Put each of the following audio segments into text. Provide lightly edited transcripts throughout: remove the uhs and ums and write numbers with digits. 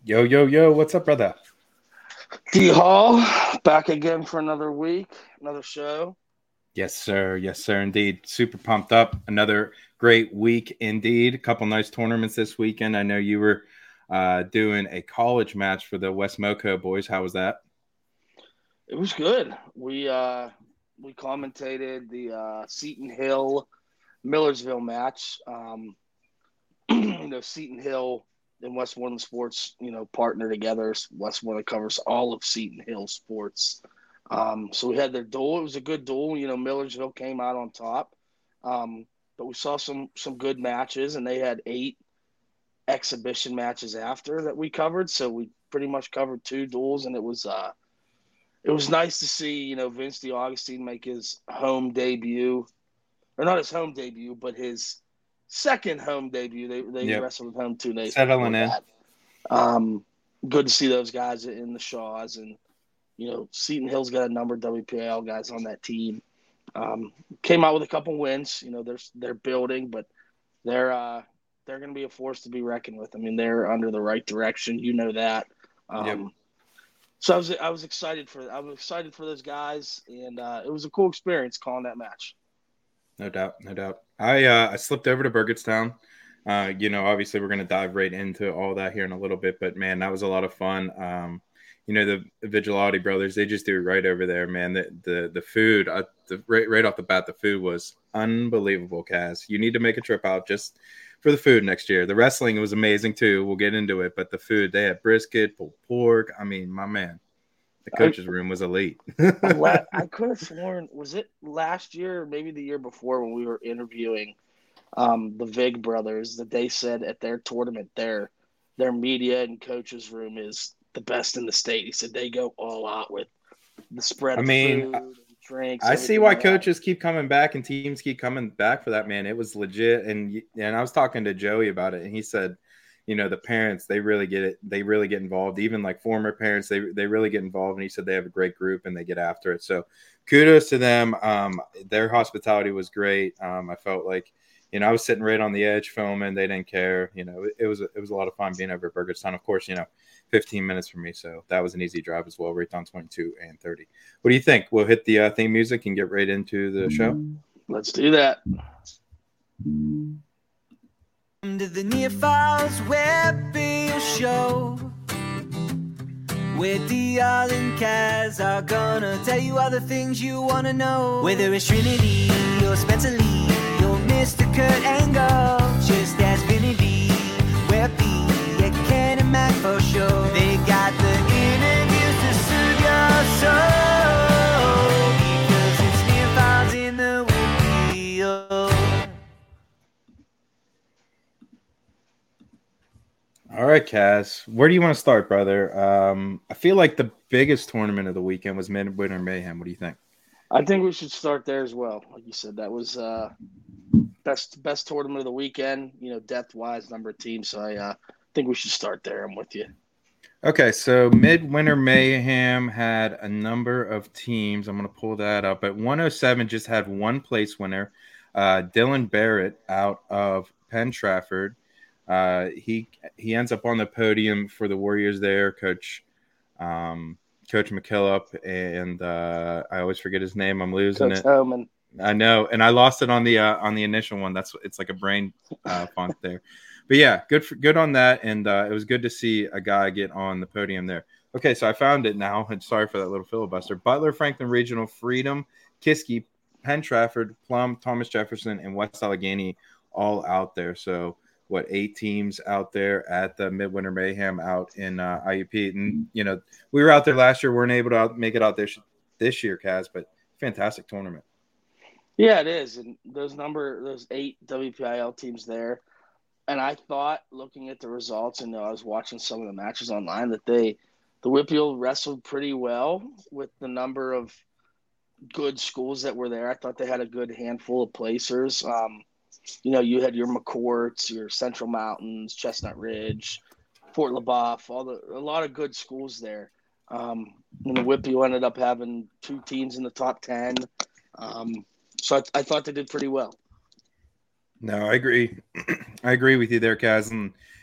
Yo, yo, yo, what's up, brother? D Hall, back again for another week, another show. Yes, sir. Yes, sir, indeed. Super pumped up. Another great week, indeed. A couple nice tournaments this weekend. I know you were doing a college match for the West Moco boys. How was that? It was good. We commentated the Seton Hill Millersville match. Seton Hill and Westmoreland Sports, partner together. Westmoreland covers all of Seton Hill sports. So we had their duel. It was a good duel. Millersville came out on top. But we saw some good matches, and they had 8 exhibition matches after that we covered. So we pretty much covered two duels, and it was nice to see Vince DiAugustine make his home debut, or not his home debut, but his second home debut. They Yep. wrestled at home 2 days before Settling in. that. Um, Good to see those guys in the Shaws, and Seton Hill's got a number of WPIL guys on that team. Came out with a couple wins. They're building, but they're going to be a force to be reckoned with. I mean, they're under the right direction. You know that. Yep. Um, so I was excited for those guys, and it was a cool experience calling that match. No doubt. No doubt. I slipped over to Burgettstown. Obviously we're gonna dive right into all that here in a little bit, but man, that was a lot of fun. The Vigilati brothers, they just do it right over there, man. The food, right off the bat, the food was unbelievable. Kaz, you need to make a trip out just for the food next year. The wrestling was amazing too. We'll get into it, but the food, they had brisket, pulled pork. I mean, my man, the I coach's room was elite. I could have sworn, was it last year or maybe the year before, when we were interviewing the Vig brothers, that they said at their tournament, their media and coaches room is the best in the state. He said they go all out with the spread I of mean, food and drinks, I see everything why they have. coaches keep coming back and teams keep coming back for that, man. It was legit, and I was talking to Joey about it, and he said, the parents, they really get it. They really get involved. Even like former parents, they really get involved. And he said they have a great group and they get after it. So kudos to them. Their hospitality was great. I felt like, I was sitting right on the edge filming. They didn't care. It was a lot of fun being over at Burgerstown. Of course, 15 minutes for me, so that was an easy drive as well. Right down 22 and 30. What do you think? We'll hit the theme music and get right into the show. Let's do that. To the Near Files Web Show, where DR and Kaz are gonna tell you all the things you wanna know. Whether it's Trinity or Spencer Lee or Mr. Kurt Angle, just ask Vinny Web at Ken and Mac for sure. They got the interviews to soothe your soul, because it's Near Files in the wheel. All right, Kaz, where do you want to start, brother? I feel like the biggest tournament of the weekend was Midwinter Mayhem. What do you think? I think we should start there as well. Like you said, that was best tournament of the weekend. Depth wise, number of teams. So I think we should start there. I'm with you. Okay, so Midwinter Mayhem had a number of teams. I'm going to pull that up. But 107 just had one place winner, Dylan Barrett out of Penn Trafford. He ends up on the podium for the Warriors there, Coach McKillop, and I always forget his name. I'm losing Coach it. Homan. I know, and I lost it on the initial one. It's like a brain funk there. But yeah, good on that, and it was good to see a guy get on the podium there. Okay, so I found it now, and sorry for that little filibuster. Butler, Franklin Regional, Freedom, Kiski, Penn Trafford, Plum, Thomas Jefferson, and West Allegheny all out there. So what, 8 teams out there at the Midwinter Mayhem out in IUP, and we were out there last year, weren't able to make it out there this year, Kaz, but fantastic tournament. Yeah, it is, and those 8 WPIL teams there. And I thought, looking at the results, and I was watching some of the matches online, that the Whitfield wrestled pretty well with the number of good schools that were there. I thought they had a good handful of placers. You had your McCourts, your Central Mountains, Chestnut Ridge, Fort LaBeouf, a lot of good schools there. And the Whitfield ended up having 2 teams in the top 10. So I thought they did pretty well. No, I agree. I agree with you there, Kaz. And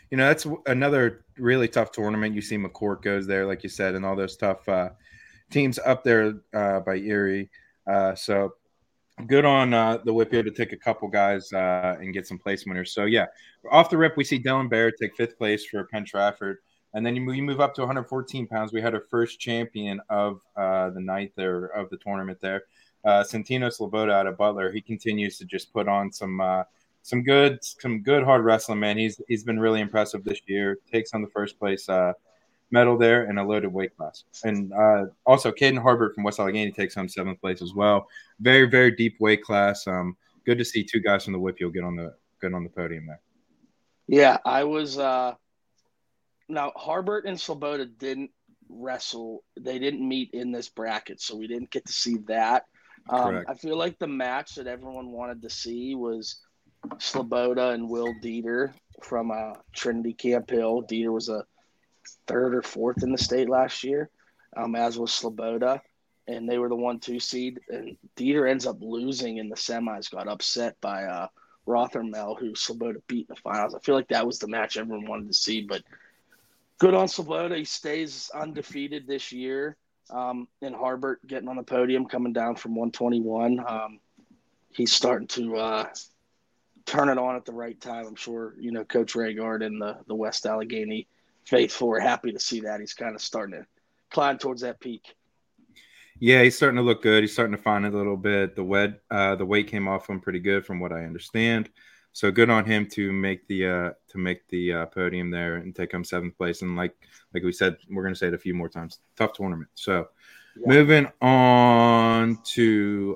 that's another really tough tournament. You see McCourt goes there, like you said, and all those tough teams up there by Erie. So good on the Whippy to take a couple guys and get some place winners. So, yeah, off the rip, we see Dylan Barrett take 5th place for Penn Trafford. And then you move up to 114 pounds. We had our first champion of the night there, of the tournament there. Santino Sloboda out of Butler. He continues to just put on some good hard wrestling, man. He's been really impressive this year. Takes on the first place medal there in a loaded weight class. And also Caden Harbert from West Allegheny takes home 7th place as well. Very, very deep weight class. Good to see 2 guys from the Whippy get on the podium there. Yeah, I was now Harbert and Sloboda didn't wrestle. They didn't meet in this bracket, so we didn't get to see that. I feel like the match that everyone wanted to see was Sloboda and Will Dieter from Trinity Camp Hill. Dieter was a 3rd or 4th in the state last year, as was Sloboda, and they were the 1-2 seed. And Dieter ends up losing in the semis, got upset by Rothermel, who Sloboda beat in the finals. I feel like that was the match everyone wanted to see, but good on Sloboda. He stays undefeated this year. And Harbert getting on the podium, coming down from 121. He's starting to turn it on at the right time. I'm sure, Coach Raygard and the West Allegheny faithful are happy to see that. He's kind of starting to climb towards that peak. Yeah, he's starting to look good. He's starting to find it a little bit. The weight came off him pretty good from what I understand. So good on him to make the podium there and take him 7th place. And like we said, we're going to say it a few more times. Tough tournament. So moving on to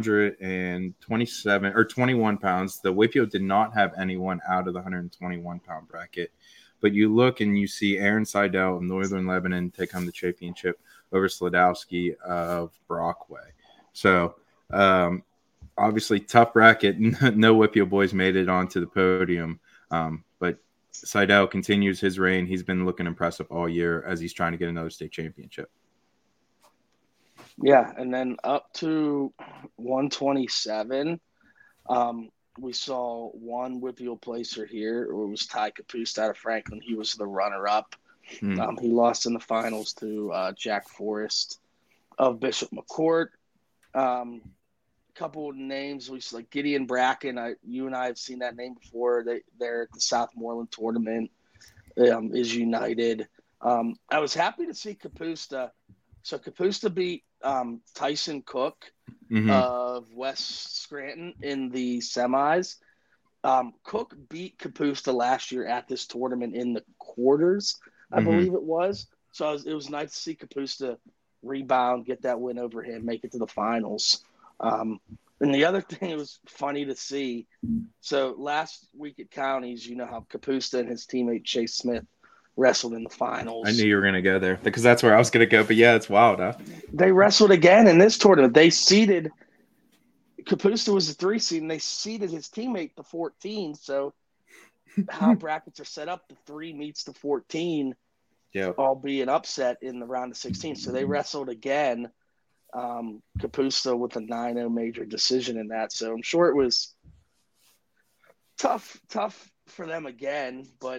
127 or 21 pounds. The Whippy did not have anyone out of the 121 pound bracket. But you look and you see Aaron Seidel of Northern Lebanon take home the championship over Sladowski of Brockway. So obviously tough bracket. No Whippy boys made it onto the podium. But Seidel continues his reign. He's been looking impressive all year as he's trying to get another state championship. Yeah, and then up to 127, we saw one Whippy placer here. It was Ty Capuste out of Franklin. He was the runner-up. He lost in the finals to Jack Forrest of Bishop McCourt. Couple of names, we like Gideon Bracken. You and I have seen that name before. They're at the Southmoreland tournament. Is United. I was happy to see Capuste. So Capuste beat Tyson Cook of West Scranton in the semis. Cook beat Capuste last year at this tournament in the quarters, I believe it was. So it was nice to see Capuste rebound, get that win over him, make it to the finals. And the other thing, it was funny to see. So last week at Counties, you know how Capuste and his teammate Chase Smith wrestled in the finals. I knew you were going to go there because that's where I was going to go. But yeah, it's wild, huh? They wrestled again in this tournament. They seeded Capuste was the 3 seed, and they seeded his teammate the 14. So how brackets are set up, the 3 meets the 14, all be an upset in the round of 16. So they wrestled again. Capuste with a 9-0 major decision in that. So I'm sure it was tough for them again, but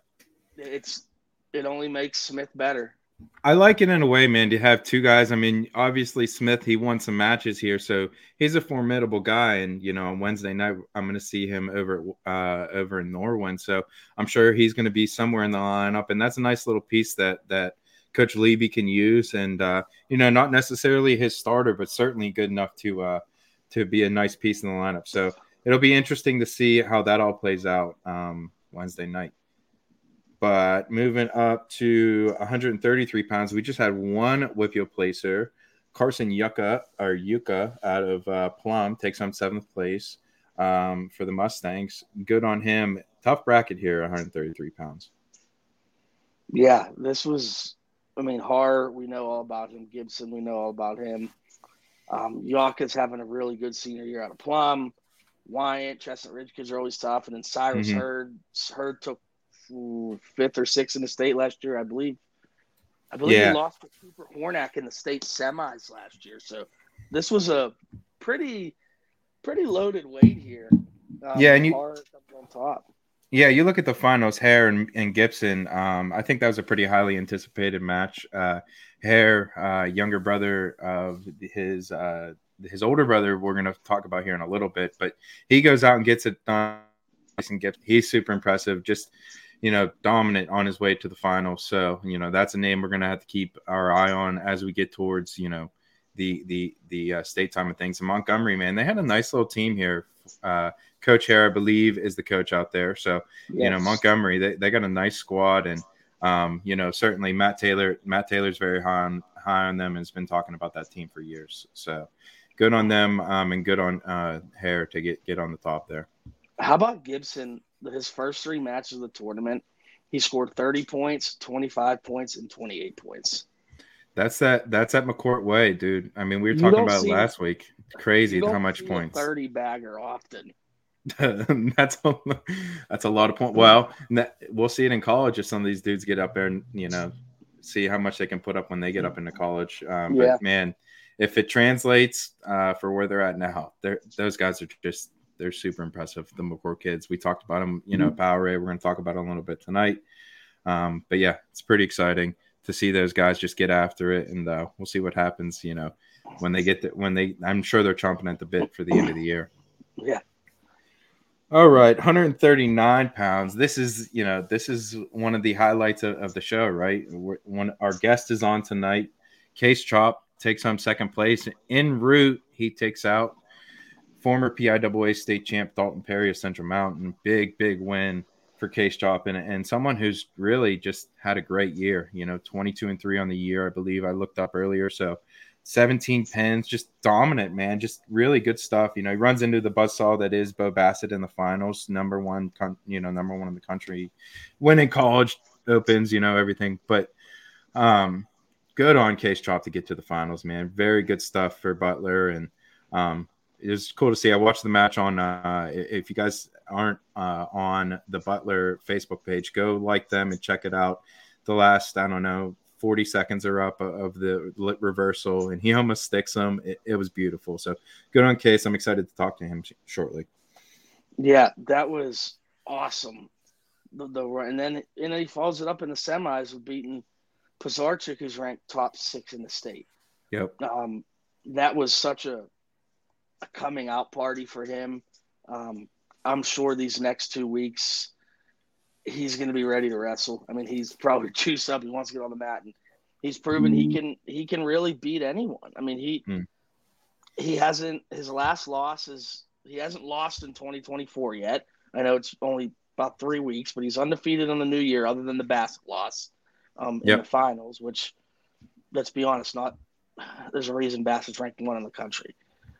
it only makes Smith better. I like it in a way, man, to have 2 guys. I mean, obviously Smith, he won some matches here, so he's a formidable guy. And on Wednesday night, I'm going to see him over in Norwin. So I'm sure he's going to be somewhere in the lineup, and that's a nice little piece that Coach Levy can use, and not necessarily his starter, but certainly good enough to be a nice piece in the lineup. So it'll be interesting to see how that all plays out Wednesday night. But moving up to 133 pounds, we just had one Whippy placer. Carson Yucca out of Plum takes home 7th place for the Mustangs. Good on him. Tough bracket here, 133 pounds. Yeah, this was, Har, we know all about him. Gibson, we know all about him. Yucca's having a really good senior year out of Plum. Wyant, Chestnut Ridge kids are always tough. And then Cyrus Hurd took 5th or 6th in the state last year, I believe. He lost to Cooper Hornack in the state semis last year. So this was a pretty loaded weight here. And Har comes on top. Yeah, you look at the finals, Hare and Gibson. I think that was a pretty highly anticipated match. Hare, younger brother of his older brother, we're going to talk about here in a little bit, but he goes out and gets it done. And he's super impressive, just dominant on his way to the finals. So that's a name we're going to have to keep our eye on as we get towards the state time of things. And Montgomery, man, they had a nice little team here. Coach Hare, I believe, is the coach out there. So, Yes. Montgomery, they got a nice squad. And, certainly Matt Taylor's very high on them and has been talking about that team for years. So good on them and good on Hare to get on the top there. How about Gibson? His first 3 matches of the tournament, he scored 30 points, 25 points, and 28 points. That's at McCourt Way, dude. I mean, we were talking about it last week. Crazy how much points. 30 bagger often. That's a lot of points. Well, we'll see it in college if some of these dudes get up there and see how much they can put up when they get up into college. But man, if it translates for where they're at now, those guys are they're super impressive. The McCourt kids, we talked about them. Powerade. We're going to talk about it a little bit tonight. But yeah, it's pretty exciting to see those guys just get after it, and we'll see what happens. When they get I'm sure they're chomping at the bit for the end of the year. Yeah. All right, 139 pounds. This is one of the highlights of the show, right? Our guest is on tonight. Case Chop takes home second place. En route, he takes out former PIAA state champ Dalton Perry of Central Mountain. Big win for Case Chop and someone who's really just had a great year. 22-3 on the year, I believe. I looked up earlier, so 17 pins, just dominant, man. Just really good stuff. He runs into the buzzsaw that is Bo Bassett in the finals, number one in the country, winning college opens, everything. But good on Case Chop to get to the finals, man. Very good stuff for Butler, and it was cool to see. I watched the match on. If you guys aren't on the Butler Facebook page, go like them and check it out. The last, 40 seconds are up of the reversal, and he almost sticks him. It was beautiful. So good on Case. I'm excited to talk to him shortly. Yeah, that was awesome. And then he follows it up in the semis with beating Pizarchik, who's ranked top 6 in the state. Yep. That was such a coming out party for him. I'm sure these next 2 weeks he's going to be ready to wrestle. I mean, he's probably juiced up. He wants to get on the mat, and he's proven he can really beat anyone. I mean, he hasn't – his last loss is – he hasn't lost in 2024 yet. I know it's only about 3 weeks, but he's undefeated on the new year other than the Bassett loss in the finals, which, let's be honest, there's a reason Bassett's ranked 1 in the country.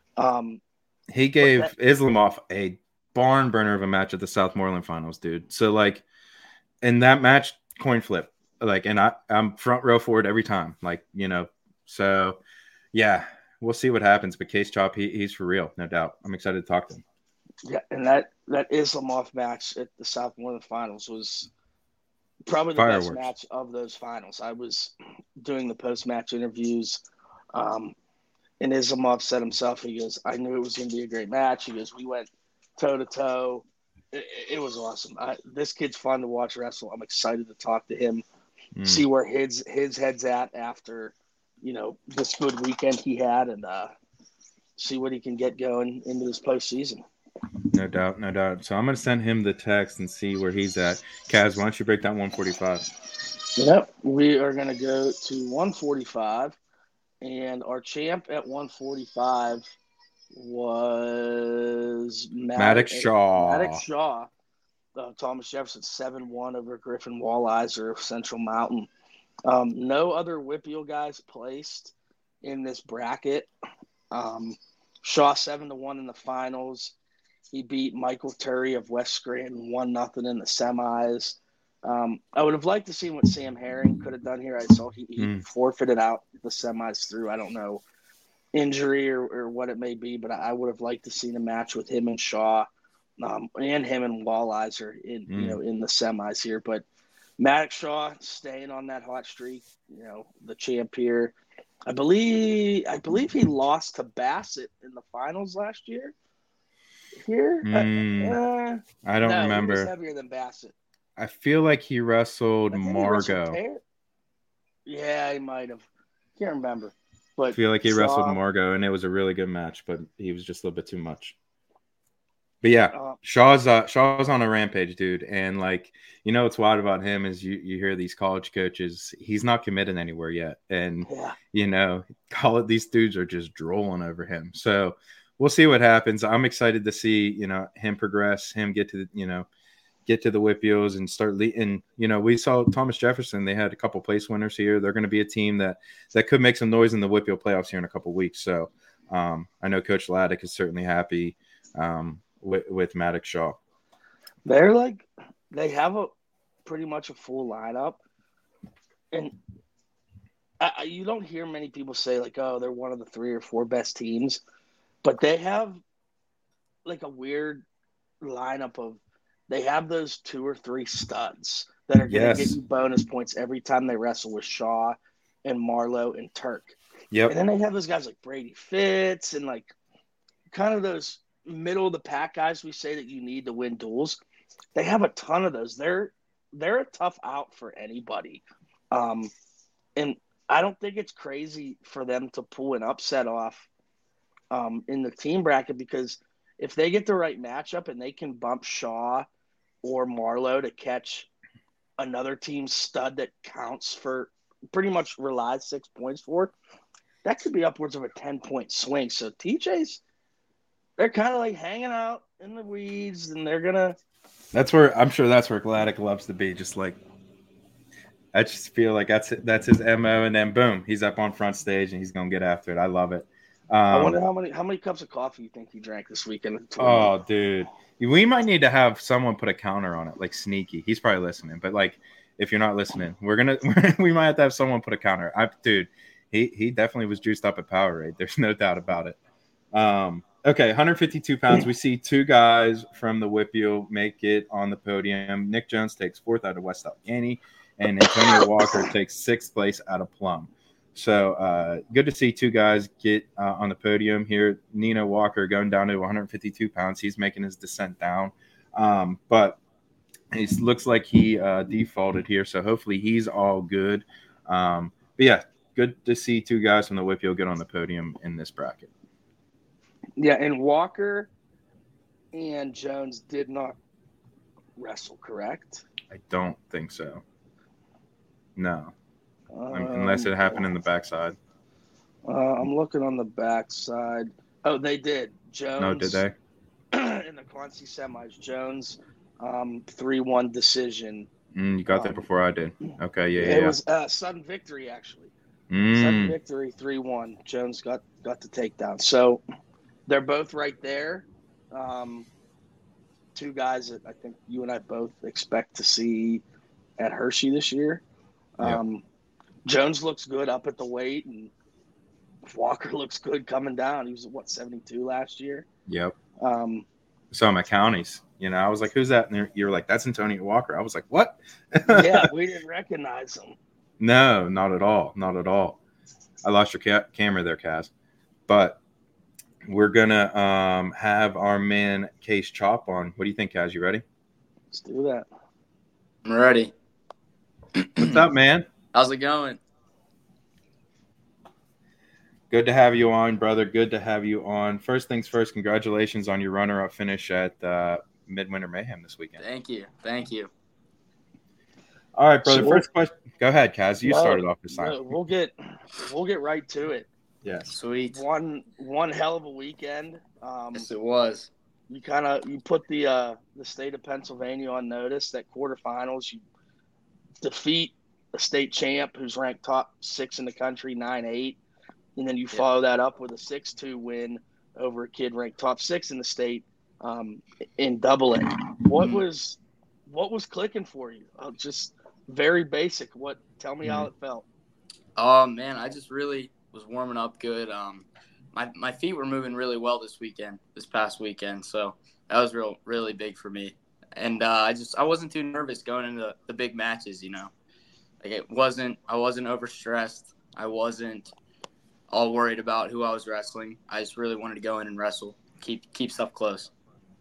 He gave Islamov a barn burner of a match at the Southmoreland finals, dude. So, in that match, coin flip. And I'm front row for it every time. So, yeah, we'll see what happens. But Case Chop, he's for real, no doubt. I'm excited to talk to him. Yeah, and that Islamov match at the Southmoreland finals was probably the best match of those finals. I was doing the post-match interviews, and Islamov said himself, he goes, I knew it was going to be a great match. He goes, we went toe-to-toe. It was awesome. This kid's fun to watch wrestle. I'm excited to talk to him, see where his head's at after, this good weekend he had, and see what he can get going into this postseason. No doubt. So I'm going to send him the text and see where he's at. Kaz, why don't you break down 145? Yep, we are going to go to 145, and our champ at 145 was Maddox Shaw. Thomas Jefferson 7-1 over Griffin Walliser of Central Mountain. No other WPIAL guys placed in this bracket. Shaw 7-1 in the finals. He beat Michael Turry of West Scranton 1-0 in the semis. I would have liked to see what Sam Herring could have done here. I saw he forfeited out the semis through, I don't know, injury or what it may be, but I would have liked to see a match with him and Shaw, and him and Walliser in the semis here. But Maddox Shaw staying on that hot streak, the champ here. I believe he lost to Bassett in the finals last year. here? I don't no, remember. He was heavier than Bassett. I feel like he wrestled I think Margot. He wrestled yeah, he might have. Can't remember. But I feel like he wrestled Margot, and it was a really good match, but he was just a little bit too much. But yeah, Shaw's on a rampage, dude. And like, you know, what's wild about him is you hear these college coaches, he's not committed anywhere yet. And, you know, these dudes are just drooling over him. So we'll see what happens. I'm excited to see, you know, him progress, him get to the WPIALs and start leading. You know, we saw Thomas Jefferson. They had a couple place winners here. They're going to be a team that could make some noise in the WPIAL playoffs here in a couple weeks. So I know Coach Laddick is certainly happy with Maddox Shaw. They have pretty much a full lineup, and you don't hear many people say like, oh, they're one of the 3 or 4 best teams, but they have like a weird lineup of. They have those 2 or 3 studs that are going to get you bonus points every time they wrestle with Shaw and Marlowe and Turk. Yep. And then they have those guys like Brady Fitz and like kind of those middle of the pack guys we say that you need to win duels. They have a ton of those. They're a tough out for anybody. And I don't think it's crazy for them to pull an upset off in the team bracket, because if they get the right matchup and they can bump Shaw or Marlowe to catch another team's stud that counts for pretty much relies 6 points for, that could be upwards of a 10-point swing. So TJ's, they're kind of like hanging out in the weeds, and they're gonna. I'm sure that's where Laddick loves to be. Just like, I just feel like that's his MO, and then boom, he's up on front stage and he's gonna get after it. I love it. I wonder how many cups of coffee you think he drank this weekend. Oh, dude, we might need to have someone put a counter on it, like sneaky. He's probably listening, but like, if you're not listening, we might have to have someone put a counter. Dude, he definitely was juiced up at Powerade. There's no doubt about it. Okay, 152 pounds. We see 2 guys from the WPIAL make it on the podium. Nick Jones takes 4th out of West Allegheny, and Antonio Walker takes 6th place out of Plum. So good to see 2 guys get on the podium here. Nino Walker going down to 152 pounds. He's making his descent down. But it looks like he defaulted here, so hopefully he's all good. But yeah, good to see 2 guys from the WPIAL get on the podium in this bracket. Yeah, and Walker and Jones did not wrestle, correct? I don't think so. No. Unless it happened in the backside. I'm looking on the backside. Oh, they did. Jones. No, did they? In the Quincy semis, Jones, 3-1 decision. You got that before I did. Okay, yeah. It was sudden victory, actually. Sudden victory, 3-1. Jones got the takedown. So they're both right there. 2 guys that I think you and I both expect to see at Hershey this year. Yep. Jones looks good up at the weight, and Walker looks good coming down. He was, 72 last year? Yep. So my counties, I was like, who's that? And you were like, that's Antonio Walker. I was like, what? Yeah, we didn't recognize him. No, not at all. Not at all. I lost your camera there, Kaz. But we're going to have our man Case Chop on. What do you think, Kaz? You ready? Let's do that. I'm ready. What's up, man? How's it going? Good to have you on, brother. Good to have you on. First things first, congratulations on your runner-up finish at Midwinter Mayhem this weekend. Thank you. All right, brother. So first question. Go ahead, Kaz. You started off this time. We'll get right to it. Yeah. Sweet. One hell of a weekend. Yes, it was. You put the state of Pennsylvania on notice that quarterfinals. You defeat a state champ who's ranked top 6 in the country, 9-8. And then you follow that up with a 6-2 win over a kid ranked top 6 in the state in AA. What was clicking for you? Just very basic. Tell me how it felt. Oh man, I just really was warming up good. My feet were moving really well this past weekend, so that was really big for me. And I wasn't too nervous going into the big matches. Like I wasn't overstressed. I wasn't all worried about who I was wrestling. I just really wanted to go in and wrestle, keep stuff close.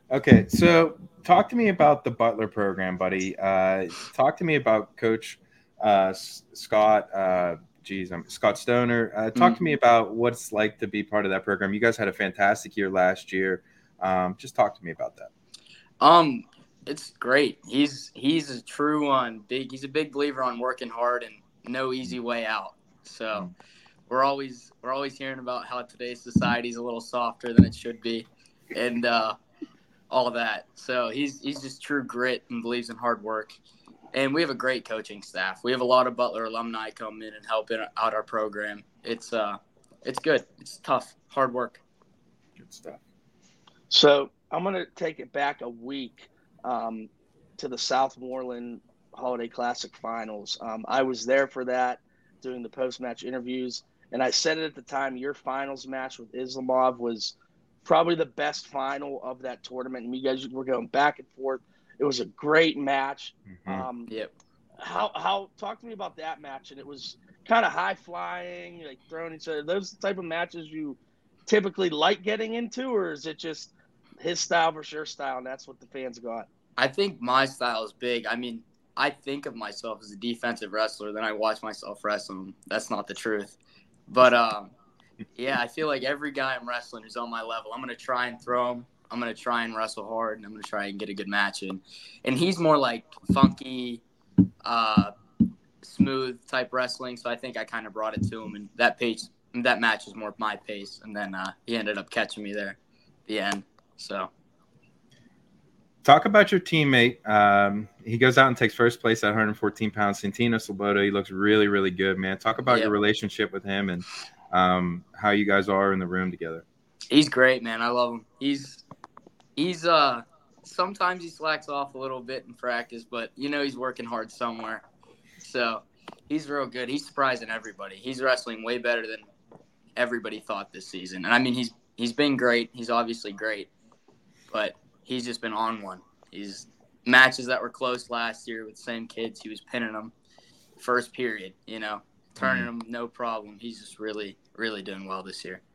Okay, so talk to me about the Butler program, buddy. Talk to me about Coach Scott. Scott Stoner. Talk to me about what it's like to be part of that program. You guys had a fantastic year last year. Just talk to me about that. It's great. He's a true one. He's a big believer on working hard and no easy way out. So we're always hearing about how today's society is a little softer than it should be, and all that. So he's just true grit and believes in hard work. And we have a great coaching staff. We have a lot of Butler alumni come in and help out our program. It's good. It's tough, hard work. Good stuff. So I'm going to take it back a week to the Southmoreland Holiday Classic Finals. I was there for that, doing the post-match interviews, and I said it at the time, your finals match with Islamov was probably the best final of that tournament, and you guys were going back and forth. It was a great match. Yep. How talk to me about that match? And it was kind of high-flying, like throwing each other. Those type of matches you typically like getting into, or is it just his style versus your style, and that's what the fans got? I think my style is big. I mean, I think of myself as a defensive wrestler, then I watch myself wrestle. That's not the truth. But, yeah, I feel like every guy I'm wrestling who's on my level, I'm going to try and throw him. I'm going to try and wrestle hard, and I'm going to try and get a good match in. And he's more like funky, smooth type wrestling, so I think I kind of brought it to him. And that match was more my pace, and then he ended up catching me there at the end. So, talk about your teammate. He goes out and takes first place at 114 pounds. Santino Sloboda. He looks really, really good, man. Talk about your relationship with him and how you guys are in the room together. He's great, man. I love him. He's sometimes he slacks off a little bit in practice, but he's working hard somewhere. So he's real good. He's surprising everybody. He's wrestling way better than everybody thought this season. And I mean, he's been great. He's obviously great, but he's just been on one. He's matches that were close last year with the same kids. He was pinning them first period, turning them no problem. He's just really, really doing well this year.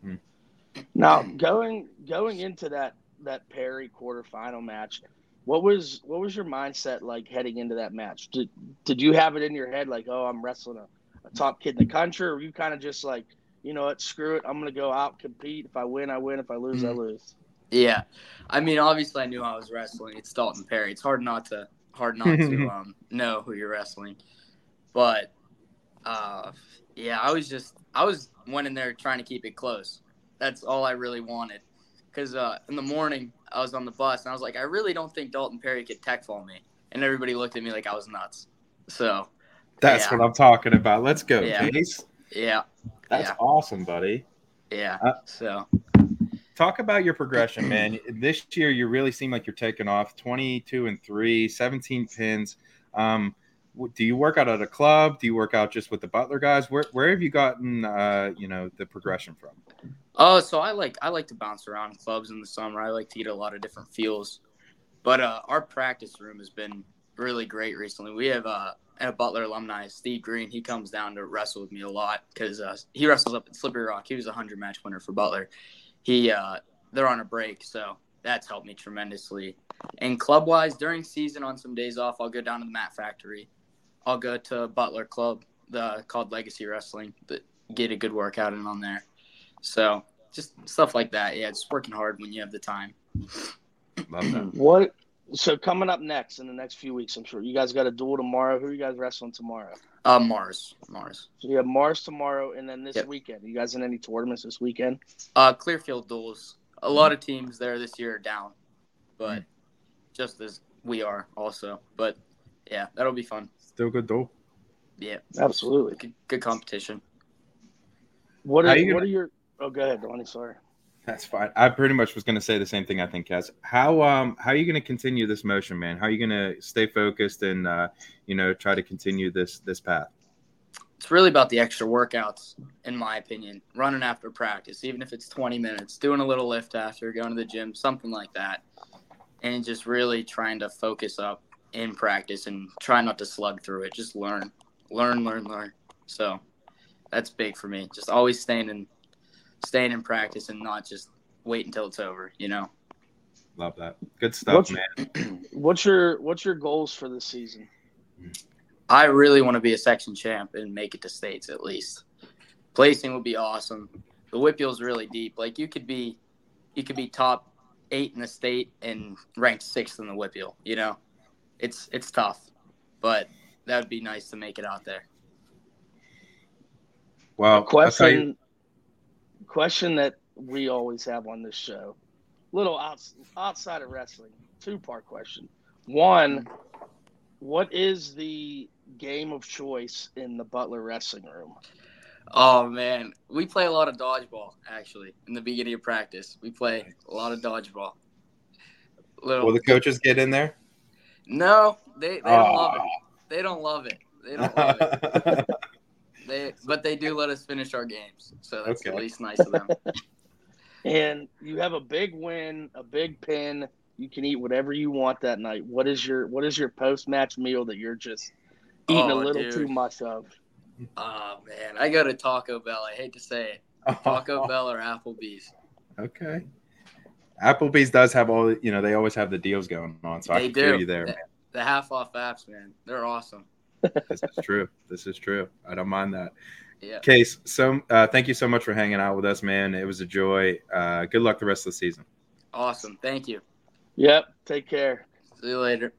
Now, going into that Perry quarterfinal match, what was your mindset like heading into that match? Did you have it in your head like, oh, I'm wrestling a top kid in the country, or were you kind of just like, you know what, screw it, I'm gonna go out, compete. If I win, I win. If I lose, I lose. Yeah, I mean, obviously, I knew I was wrestling. It's Dalton Perry. It's hard not to know who you're wrestling. But yeah, I was went in there trying to keep it close. That's all I really wanted. Because in the morning, I was on the bus, and I was like, I really don't think Dalton Perry could tech fall me. And everybody looked at me like I was nuts. So that's what I'm talking about. Let's go, Case. Yeah. That's awesome, buddy. Yeah. So talk about your progression, man. This year, you really seem like you're taking off. 22-3, 17 pins. Do you work out at a club? Do you work out just with the Butler guys? Where have you gotten the progression from? So I like to bounce around clubs in the summer. I like to get a lot of different feels. But our practice room has been really great recently. We have a Butler alumni, Steve Green. He comes down to wrestle with me a lot because he wrestles up at Slippery Rock. He was a 100-match winner for Butler. They're on a break, so that's helped me tremendously. And club-wise, during season on some days off, I'll go down to the Mat Factory. I'll go to Butler Club, called Legacy Wrestling, get a good workout in on there. So just stuff like that. Yeah, just working hard when you have the time. Love that. So coming up next in the next few weeks, I'm sure you guys got a duel tomorrow. Who are you guys wrestling tomorrow? Mars. So you have Mars tomorrow, and then this weekend. Are you guys in any tournaments this weekend? Clearfield duels. A lot of teams there this year are down, but just as we are also. But yeah, that'll be fun. Still good duel. Yeah, absolutely. Good competition. What are your? Oh, go ahead, Donnie. Sorry. That's fine. I pretty much was going to say the same thing. I think, Kaz. How are you going to continue this motion, man? How are you going to stay focused and try to continue this path? It's really about the extra workouts, in my opinion. Running after practice, even if it's 20 minutes, doing a little lift after, going to the gym, something like that, and just really trying to focus up in practice and try not to slug through it. Just learn. So that's big for me. Just always staying in practice and not just wait until it's over, Love that. Good stuff, man. What's your goals for this season? I really want to be a section champ and make it to states at least. Placing would be awesome. The WPIAL's really deep. Like you could be top 8 in the state and ranked 6th in the WPIAL. You know, it's tough, but that would be nice to make it out there. Well, question that we always have on this show, little outside of wrestling, 2-part question. One, what is the game of choice in the Butler wrestling room? Oh, man. We play a lot of dodgeball, actually, in the beginning of practice. We play a lot of dodgeball. Will the coaches get in there? No, they don't love it. They don't love it. They don't love it. But they do let us finish our games, so that's at least nice of them. And you have a big win, a big pin. You can eat whatever you want that night. What is your post-match meal that you're just eating a little too much of? Oh, man. I go to Taco Bell. I hate to say it. Taco Bell or Applebee's. Okay. Applebee's does have all, they always have the deals going on, so I can feel you there, man. The half-off apps, man. They're awesome. This is true. I don't mind that. Yeah. Case, thank you so much for hanging out with us, man. It was a joy. Good luck the rest of the season. Awesome. Thank you. Yep. Take care. See you later.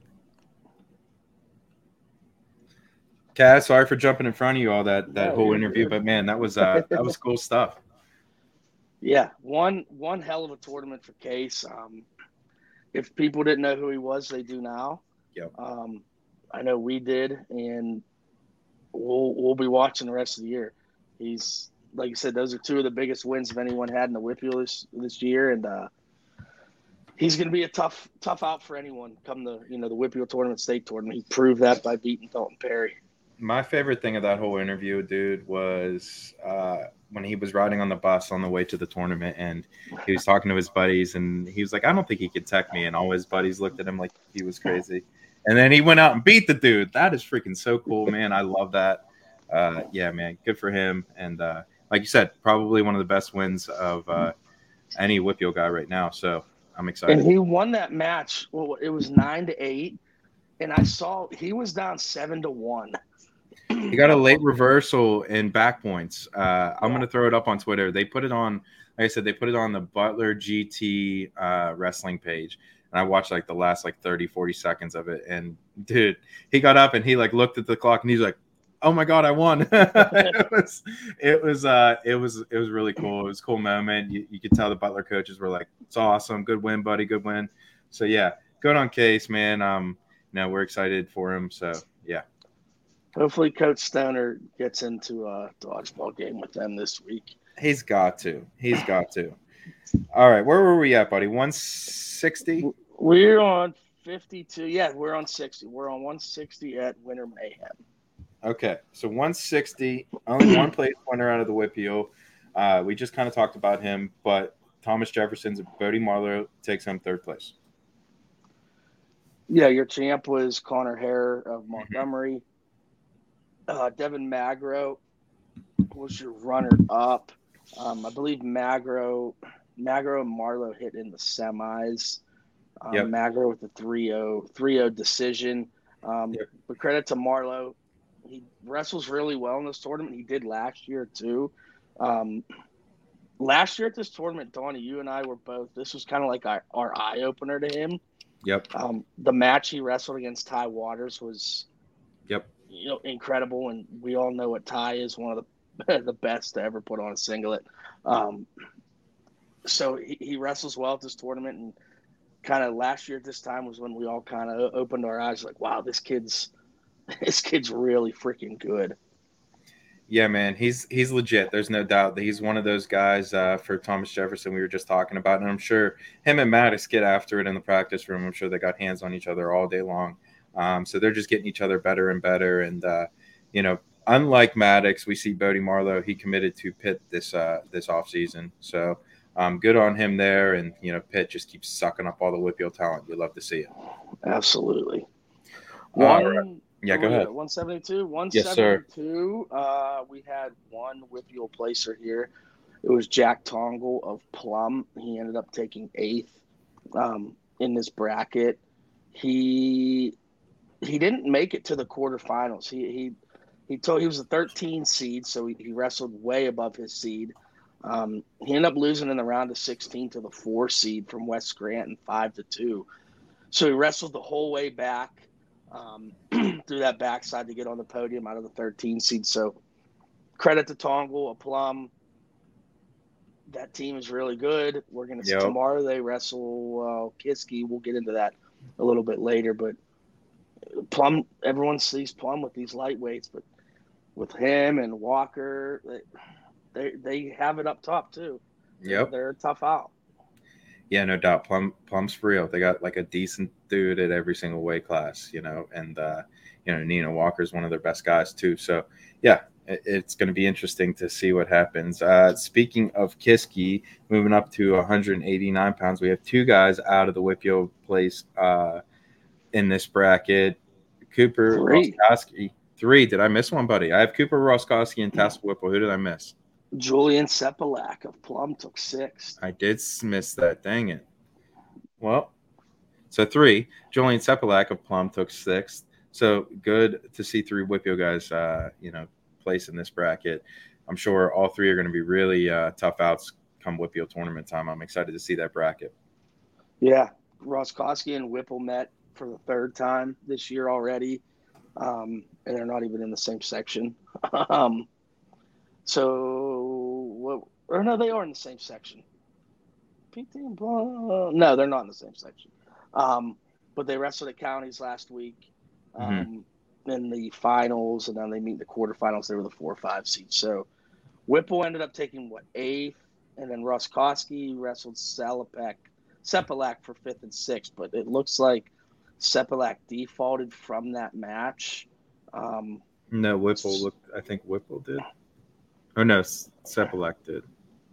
Kaz, sorry for jumping in front of you all that whole interview, but man, that was cool stuff. Yeah, one hell of a tournament for Case. If people didn't know who he was, they do now. Yep. I know we did, and we'll be watching the rest of the year. He's, like you said, those are 2 of the biggest wins of anyone had in the WPIAL this year, and he's going to be a tough out for anyone come the WPIAL tournament, state tournament. He proved that by beating Dalton Perry. My favorite thing of that whole interview, dude, was when he was riding on the bus on the way to the tournament, and he was talking to his buddies, and he was like, I don't think he could tech me. And all his buddies looked at him like he was crazy. And then he went out and beat the dude. That is freaking so cool, man. I love that. Yeah, man, good for him. And like you said, probably one of the best wins of any WPIAL guy right now. So I'm excited. And he won that match. Well, it was 9-8, and I saw he was down 7-1. He got a late reversal in back points. I'm going to throw it up on Twitter. They put it on, like I said, they put it on the Butler GT wrestling page. And I watched like the last 30, 40 seconds of it. And dude, he got up and he looked at the clock and he's like, oh my God, I won. It was really cool. It was a cool moment. You could tell the Butler coaches were like, it's awesome. Good win, buddy. Good win. So yeah, good on Case, man. We're excited for him. So yeah. Hopefully Coach Stoner gets into a dodgeball game with them this week. He's got to. All right. Where were we at, buddy? 160? We're on 52. Yeah, we're on 60. We're on 160 at Winter Mayhem. Okay. So 160, only one place winner out of the WPIAL. We just kind of talked about him, but Thomas Jefferson's Bodie Marlowe takes home 3rd place. Yeah, your champ was Connor Hare of Montgomery. Devin Magro was your runner-up. I believe Magro and Marlowe hit in the semis. Yep. Magro with the 3-0 decision. But credit to Marlowe. He wrestles really well in this tournament. He did last year, too. Last year at this tournament, Donnie, you and I were both – this was kind of like our eye-opener to him. Yep. The match he wrestled against Ty Waters was – yep. Incredible, and we all know what Ty is, one of the best to ever put on a singlet. So he wrestles well at this tournament, and kind of last year at this time was when we all kind of opened our eyes, like, wow, this kid's really freaking good. Yeah, man, he's legit. There's no doubt that he's one of those guys for Thomas Jefferson we were just talking about, and I'm sure him and Maddox get after it in the practice room. I'm sure they got hands on each other all day long. So they're just getting each other better and better. And, unlike Maddox, we see Bodie Marlowe, he committed to Pitt this offseason. So good on him there. And, Pitt just keeps sucking up all the WPIAL talent. You love to see it. Absolutely. Yeah, go ahead. 172. 172. Yes, sir. We had one WPIAL placer here. It was Jack Tongle of Plum. He ended up taking 8th. in this bracket. He didn't make it to the quarterfinals. He was a 13 seed, so he wrestled way above his seed. He ended up losing in the round of 16 to the 4 seed from West Scranton, 5-2. So he wrestled the whole way back through that backside to get on the podium out of the 13 seed. So credit to Tongle, a Plum. That team is really good. We're going to see tomorrow they wrestle Kiski. We'll get into that a little bit later. But Plum, everyone sees Plum with these lightweights, but with him and Walker, they have it up top too. Yep. They're a tough out. Yeah, no doubt. Plum's for real. They got like a decent dude at every single weight class, and Nina Walker's one of their best guys too. So yeah, it's going to be interesting to see what happens. Speaking of Kiski, moving up to 189 pounds, we have 2 guys out of the WIPIO place in this bracket. Cooper Roskowski. 3. Did I miss one, buddy? I have Cooper Roskowski and Tassel Whipple. Who did I miss? Julian Sepalak of Plum took 6th. I did miss that. Dang it. Well, so 3. Julian Sepalak of Plum took 6th. So good to see 3 WIPIO guys, place in this bracket. I'm sure all 3 are going to be really tough outs come WIPIO tournament time. I'm excited to see that bracket. Yeah, Roskowski and Whipple met for the 3rd time this year already, and they're not even in the same section. No, they are in the same section. PT and blah. No, they're not in the same section. But they wrestled at counties last week in the finals, and then they meet in the quarterfinals. They were the 4 or 5 seeds. So Whipple ended up taking 8th, and then Roskowski wrestled Sepalak for 5th and 6th. But it looks like Sepalak defaulted from that match. No, Whipple I think Whipple did. Oh no, Sepalak did.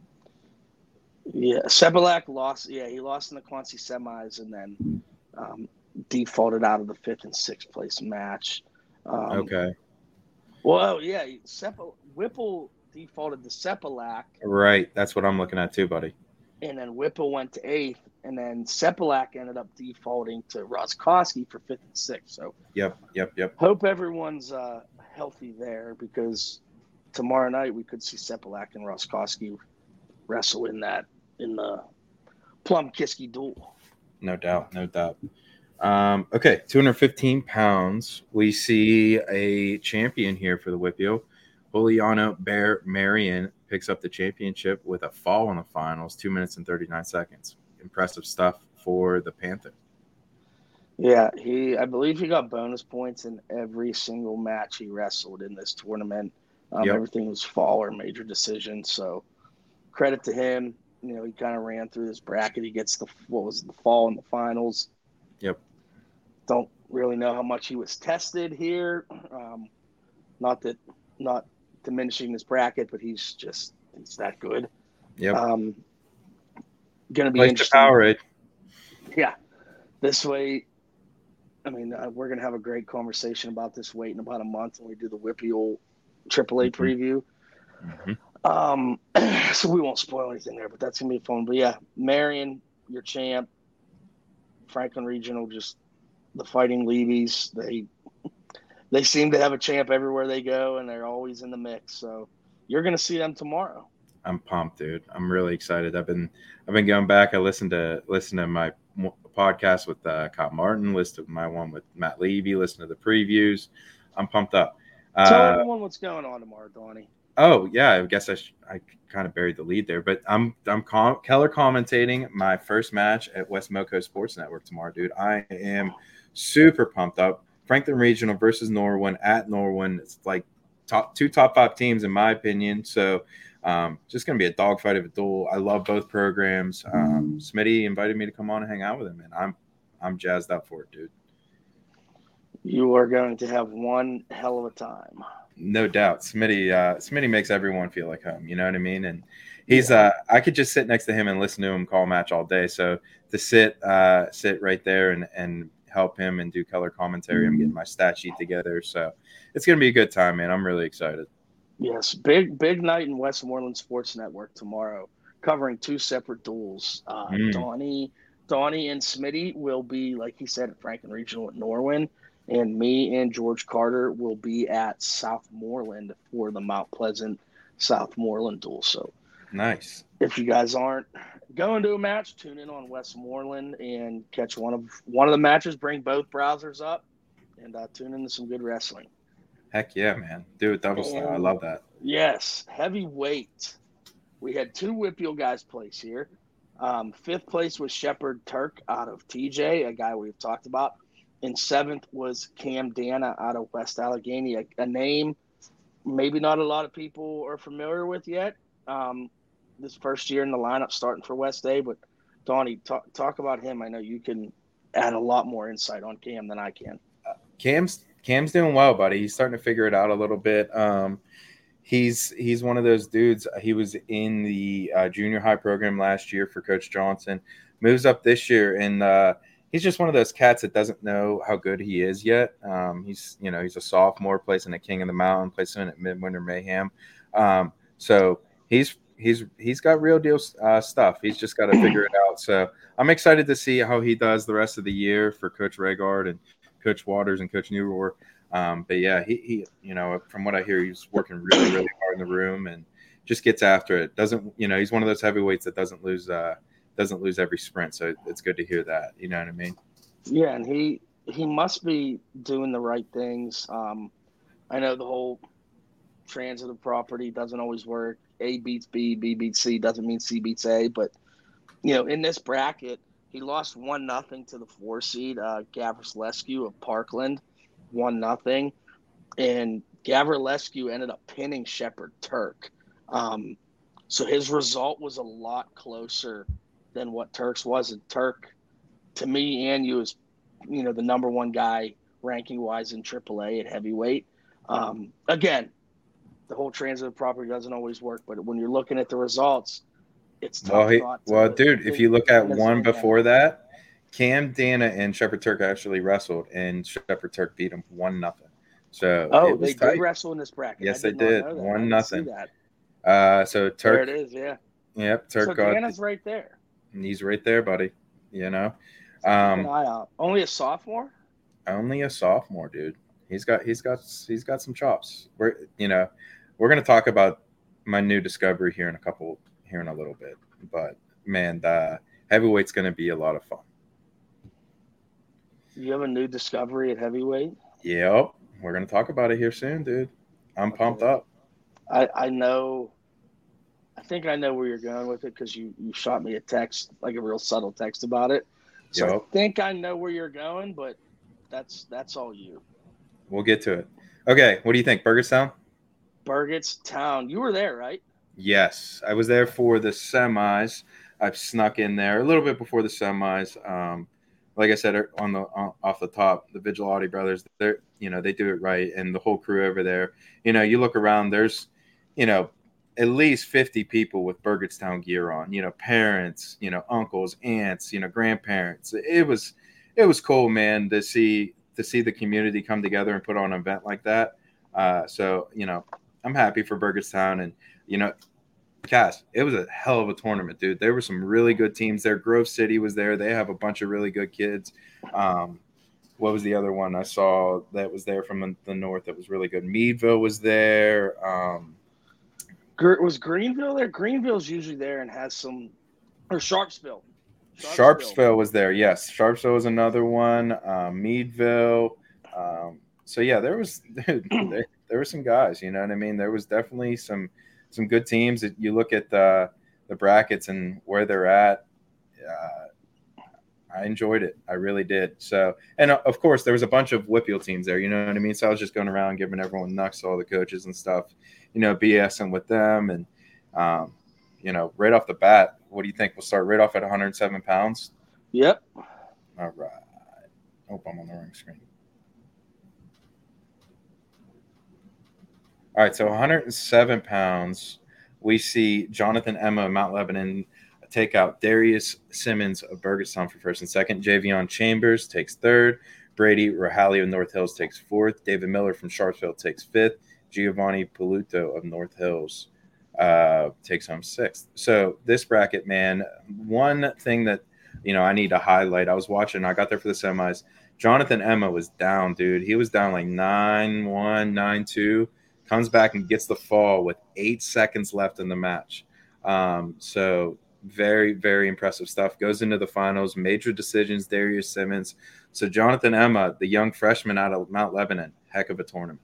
Yeah, Sepalak lost. Yeah, he lost in the Quincy semis, and then defaulted out of the 5th and 6th place match. Okay. Well, yeah, Whipple defaulted to Sepalak. Right, that's what I'm looking at too, buddy. And then Whipple went to 8th, and then Sepalak ended up defaulting to Roskowski for 5th and 6th. So Yep. Hope everyone's healthy there, because tomorrow night we could see Sepalak and Roskowski wrestle in the Plum Kiski duel. No doubt. Okay, 215 pounds. We see a champion here for the WIPIO. Juliano Bear Marion picks up the championship with a fall in the finals, 2 minutes and 39 seconds. Impressive stuff for the Panther. Yeah, I believe he got bonus points in every single match he wrestled in this tournament. Everything was fall or major decision. So credit to him. He kind of ran through this bracket. He gets the fall in the finals. Yep. Don't really know how much he was tested here. Not diminishing this bracket, but he's that good. Yep. Going to be Place interesting. Powerade. Yeah. This way, we're going to have a great conversation about this weight in about a month when we do the WIPIO AAA preview. So we won't spoil anything there, but that's going to be fun. But yeah, Marion, your champ. Franklin Regional, just the Fighting Levies. They seem to have a champ everywhere they go, and they're always in the mix. So you're going to see them tomorrow. I'm pumped, dude. I'm really excited. I've been going back. I listened to my podcast with Kyle Martin, listened to my one with Matt Levy, listened to the previews. I'm pumped up. Tell everyone what's going on tomorrow, Donnie. Oh yeah, I guess I kind of buried the lead there, but I'm Keller commentating my first match at West Moco Sports Network tomorrow, dude. I am super pumped up. Franklin Regional versus Norwin at Norwin. It's like top 5 teams in my opinion. So just gonna be a dogfight of a duel. I love both programs. Smitty invited me to come on and hang out with him, and I'm jazzed up for it, dude. You are going to have one hell of a time. No doubt. Smitty makes everyone feel like home. You know what I mean? And he's I could just sit next to him and listen to him call a match all day. So to sit right there and help him and do color commentary, I'm getting my stat sheet together. So it's gonna be a good time, man. I'm really excited. Yes, big night in Westmoreland Sports Network tomorrow, covering 2 separate duels. Donnie Donnie and Smitty will be, like he said, at Franklin Regional at Norwin, and me and George Carter will be at Southmoreland for the Mount Pleasant Southmoreland duel. So Nice. if you guys aren't going to a match, tune in on Westmoreland and catch one of the matches. Bring both browsers up and tune into some good wrestling. Heck yeah, man. Do it double style. I love that. Yes, heavyweight. We had 2 WPIAL guys place here. 5th place was Shepard Turk out of TJ, a guy we've talked about. And 7th was Cam Dana out of West Allegheny, a name maybe not a lot of people are familiar with yet. This first year in the lineup starting for West A, but Donnie, talk about him. I know you can add a lot more insight on Cam than I can. Cam's doing well, buddy. He's starting to figure it out a little bit. He's one of those dudes. He was in the junior high program last year for Coach Johnson. Moves up this year, and he's just one of those cats that doesn't know how good he is yet. He's a sophomore, plays in the King of the Mountain, plays in at Midwinter Mayhem. So he's got real deal stuff. He's just got to figure it out. So I'm excited to see how he does the rest of the year for Coach Regard and Coach Waters and Coach Newrohr. But yeah, he from what I hear, he's working really, really hard in the room and just gets after it. He's one of those heavyweights that doesn't lose every sprint. So it's good to hear that. You know what I mean? Yeah, and he must be doing the right things. I know the whole transitive property doesn't always work. A beats B, B beats C doesn't mean C beats A. But in this bracket, he lost 1-0 to the 4 seed Gavrilescu of Parkland. 1-0, and Gavrilescu ended up pinning Shepard Turk. So his result was a lot closer than what Turk's was. And Turk, to me and you, is the number 1 guy ranking wise in AAA at heavyweight. Again, the whole transitive property doesn't always work, but when you're looking at the results, it's tough. Dude, if you look at one before that, Cam Dana and Shepard Turk actually wrestled, and Shepard Turk beat him 1-0. So they did wrestle in this bracket. Yes, they did. 1-0. So Turk. There it is. Yeah. Yep. Turk. So Dana's right there. He's right there, buddy. Only a sophomore. Only a sophomore, dude. He's got some chops. We're gonna talk about my new discovery here in a little bit, but man, the heavyweight's gonna be a lot of fun. You have a new discovery at heavyweight? Yep. We're going to talk about it here soon, dude. I'm pumped up. I know. I think I know where you're going with it because you shot me a text, like a real subtle text about it. So I think I know where you're going, but that's all you. We'll get to it. Okay. What do you think? Burgettstown? Burgettstown. You were there, right? Yes. I was there for the semis. I've snuck in there a little bit before the semis. Like I said, off the top, the Vigilati brothers, they do it right, and the whole crew over there. You look around, there's, at least 50 people with Burgettstown gear on. Parents, uncles, aunts, grandparents. It was cool, man, to see the community come together and put on an event like that. So I'm happy for Burgettstown, and guys, it was a hell of a tournament, dude. There were some really good teams there. Grove City was there. They have a bunch of really good kids. What was the other one I saw that was there from the north that was really good? Meadville was there. Was Greenville there? Greenville's usually there and has some – or Sharpsville. Sharpsville was there, yes. Sharpsville was another one. Meadville. So, yeah, there were some guys, you know what I mean? There was definitely some good teams. You look at the brackets and where they're at. I enjoyed it. I really did. So, and of course, there was a bunch of WPIAL teams there. You know what I mean? So I was just going around giving everyone nuts to all the coaches and stuff. BSing with them, and right off the bat, what do you think? We'll start right off at 107 pounds. Yep. All right. Hope I'm on the wrong screen. All right, so 107 pounds, we see Jonathan Emma of Mount Lebanon take out Darius Simmons of Burgettstown for first and second. Javion Chambers takes third. Brady Rahali of North Hills takes fourth. David Miller from Sharpsville takes fifth. Giovanni Paluto of North Hills takes home sixth. So this bracket, man, one thing that I need to highlight. I was watching. I got there for the semis. Jonathan Emma was down, dude. He was down like 9-1, 9-2. Comes back and gets the fall with 8 seconds left in the match. So very, very impressive stuff. Goes into the finals. Major decisions. Darius Simmons. So Jonathan Emma, the young freshman out of Mount Lebanon, heck of a tournament.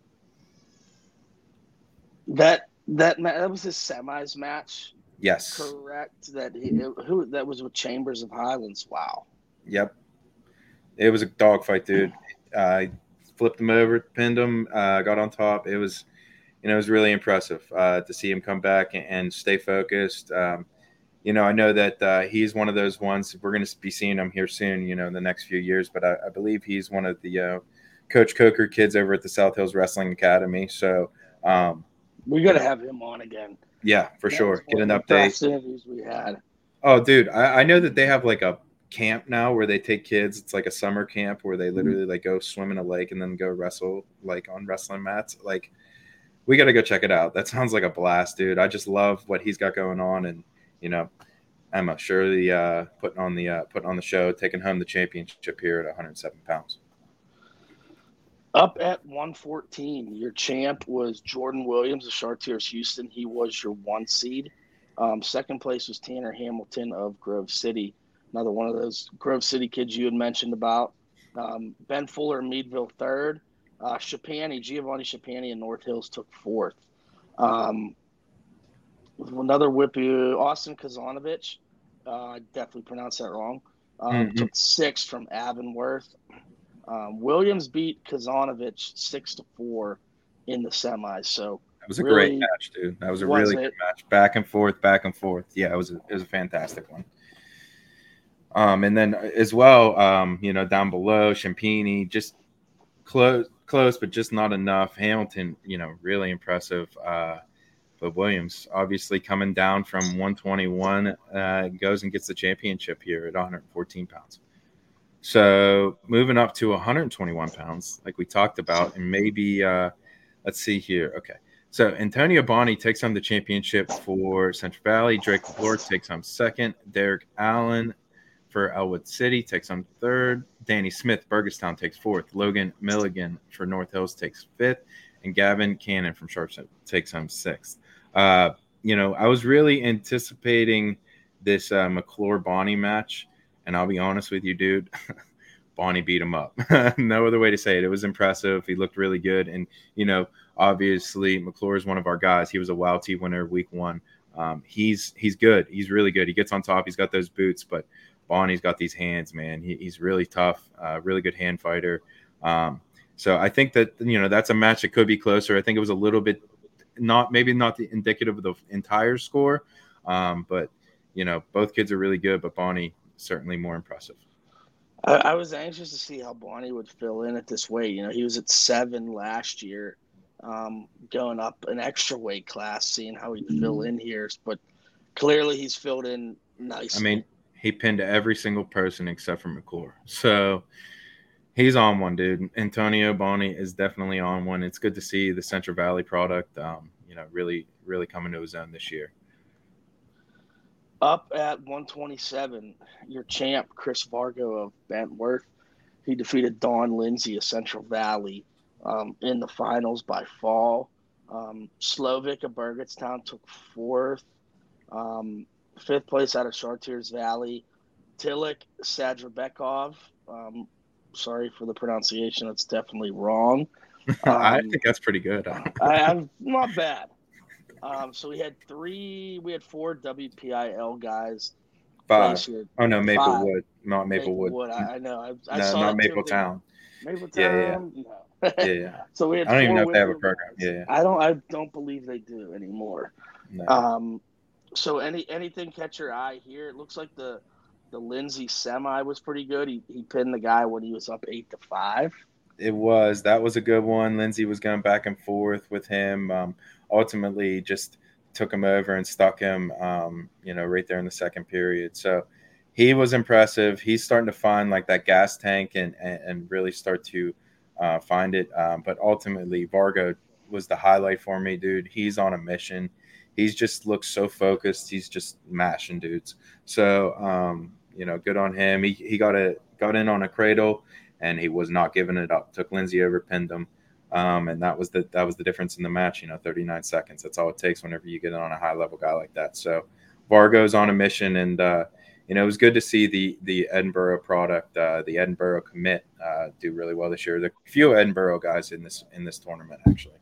That was his semis match. Yes. Correct. That was with Chambers of Highlands. Wow. Yep. It was a dogfight, dude. I flipped him over, pinned him, got on top. It was really impressive to see him come back and stay focused. I know that he's one of those ones. We're going to be seeing him here soon, in the next few years. But I believe he's one of the Coach Coker kids over at the South Hills Wrestling Academy. So we got to have him on again. Yeah, for sure. Get an update. Interviews we had. Oh, dude, I know that they have like a camp now where they take kids. It's like a summer camp where they literally like go swim in a lake and then go wrestle like on wrestling mats. Like, we got to go check it out. That sounds like a blast, dude. I just love what he's got going on, and Emma surely putting on the show, taking home the championship here at 107 pounds. Up at 114, your champ was Jordan Williams of Chartiers Houston. He was your 1 seed. Second place was Tanner Hamilton of Grove City, another one of those Grove City kids you had mentioned about. Ben Fuller of Meadville third. Giovanni Schapani in North Hills took fourth. Another whippy, Austin Kazanovich, I definitely pronounced that wrong, took sixth from Avonworth. Williams beat Kazanovich 6-4 in the semis. So that was a great match, dude. That was a really good match. Back and forth. Yeah, it was a fantastic one. And then as well, down below, Champini, just close, but just not enough. Hamilton, really impressive. But Williams, obviously coming down from 121, goes and gets the championship here at 114 pounds. So moving up to 121 pounds, like we talked about, and maybe let's see here. Okay. So Antonio Bonney takes home the championship for Central Valley. Drake LaFleur takes home second. Derek Allen for Elwood City takes home third. Danny Smith, Burgestown, takes fourth. Logan Milligan for North Hills takes fifth. And Gavin Cannon from Sharpstown takes home sixth. I was really anticipating this McClure Bonney match. And I'll be honest with you, dude, Bonney beat him up. No other way to say it. It was impressive. He looked really good. And, obviously McClure is one of our guys. He was a WOW T winner week 1. He's good. He's really good. He gets on top. He's got those boots, but Bonney's got these hands, man. He's really tough, really good hand fighter. So I think that, that's a match that could be closer. I think it was a little bit maybe not the indicative of the entire score. But, both kids are really good, but Bonney certainly more impressive. I was anxious to see how Bonney would fill in at this weight. He was at 7 last year, going up an extra weight class, seeing how he'd fill in here. But clearly he's filled in nicely. I mean, he pinned every single person except for McClure. So he's on one, dude. Antonio Bonney is definitely on one. It's good to see the Central Valley product, really, really coming to his own this year. Up at 127, your champ, Chris Vargo of Bentworth. He defeated Don Lindsay of Central Valley in the finals by fall. Slovic of Burgettstown took fourth. Fifth place out of Chartiers Valley. Tillich Sadrebekov. Sorry for the pronunciation. That's definitely wrong. I think that's pretty good. I'm not bad. So we had 4 WPIL guys. 5. Oh no, Maplewood, not Maplewood. I know. I no, saw not Mapletown. Mapletown. Yeah. No. Yeah. So we had. I don't even know if they have a program. Yeah. I don't believe they do anymore. No. So anything catch your eye here? It looks like the Lindsay semi was pretty good. He pinned the guy when he was up 8-5. That was a good one. Lindsay was going back and forth with him. Ultimately just took him over and stuck him, right there in the second period. So he was impressive. He's starting to find like that gas tank and really start to find it. But ultimately Vargo was the highlight for me, dude. He's on a mission. He's just looks so focused. He's just mashing dudes. So, good on him. He got in on a cradle, and he was not giving it up. Took Lindsay over, pinned him, and that was the difference in the match. 39 seconds. That's all it takes whenever you get on a high level guy like that. So Vargo's on a mission, and it was good to see the Edinburgh product, the Edinburgh commit, do really well this year. There are a few Edinburgh guys in this tournament actually.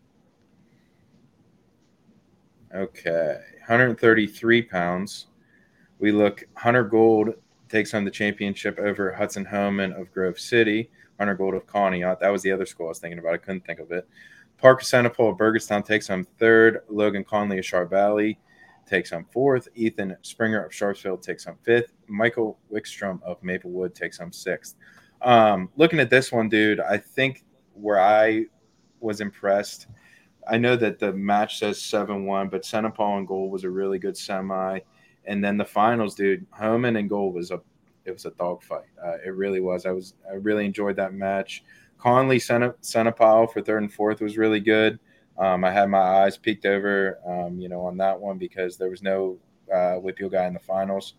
Okay, 133 pounds. We look. Hunter Gould takes home the championship over Hudson Homan of Grove City. Hunter Gould of Conneaut. That was the other school I was thinking about. I couldn't think of it. Parker Senapol of Burgettstown takes home third. Logan Conley of Sharp Valley takes home fourth. Ethan Springer of Sharpsfield takes home fifth. Michael Wickstrom of Maplewood takes home sixth. Looking at this one, dude, I think where I was impressed, I know that the match says 7-1, but Senapol and Gould was a really good semi. And then the finals, dude, Homan and Gould was a dogfight. It really was. I really enjoyed that match. Conley Senapal for third and fourth was really good. I had my eyes peeked over, on that one because there was no Whitfield guy in the finals.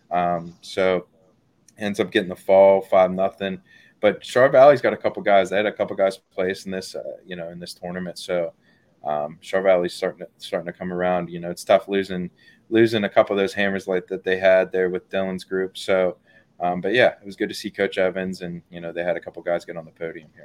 So ends up getting the fall 5-0. But Sharp Valley's got a couple guys. They had a couple guys place in this, in this tournament. So Sharp Valley's starting to come around. It's tough losing a couple of those hammers like that they had there with Dylan's group. So, but yeah, it was good to see Coach Evans, and they had a couple guys get on the podium here.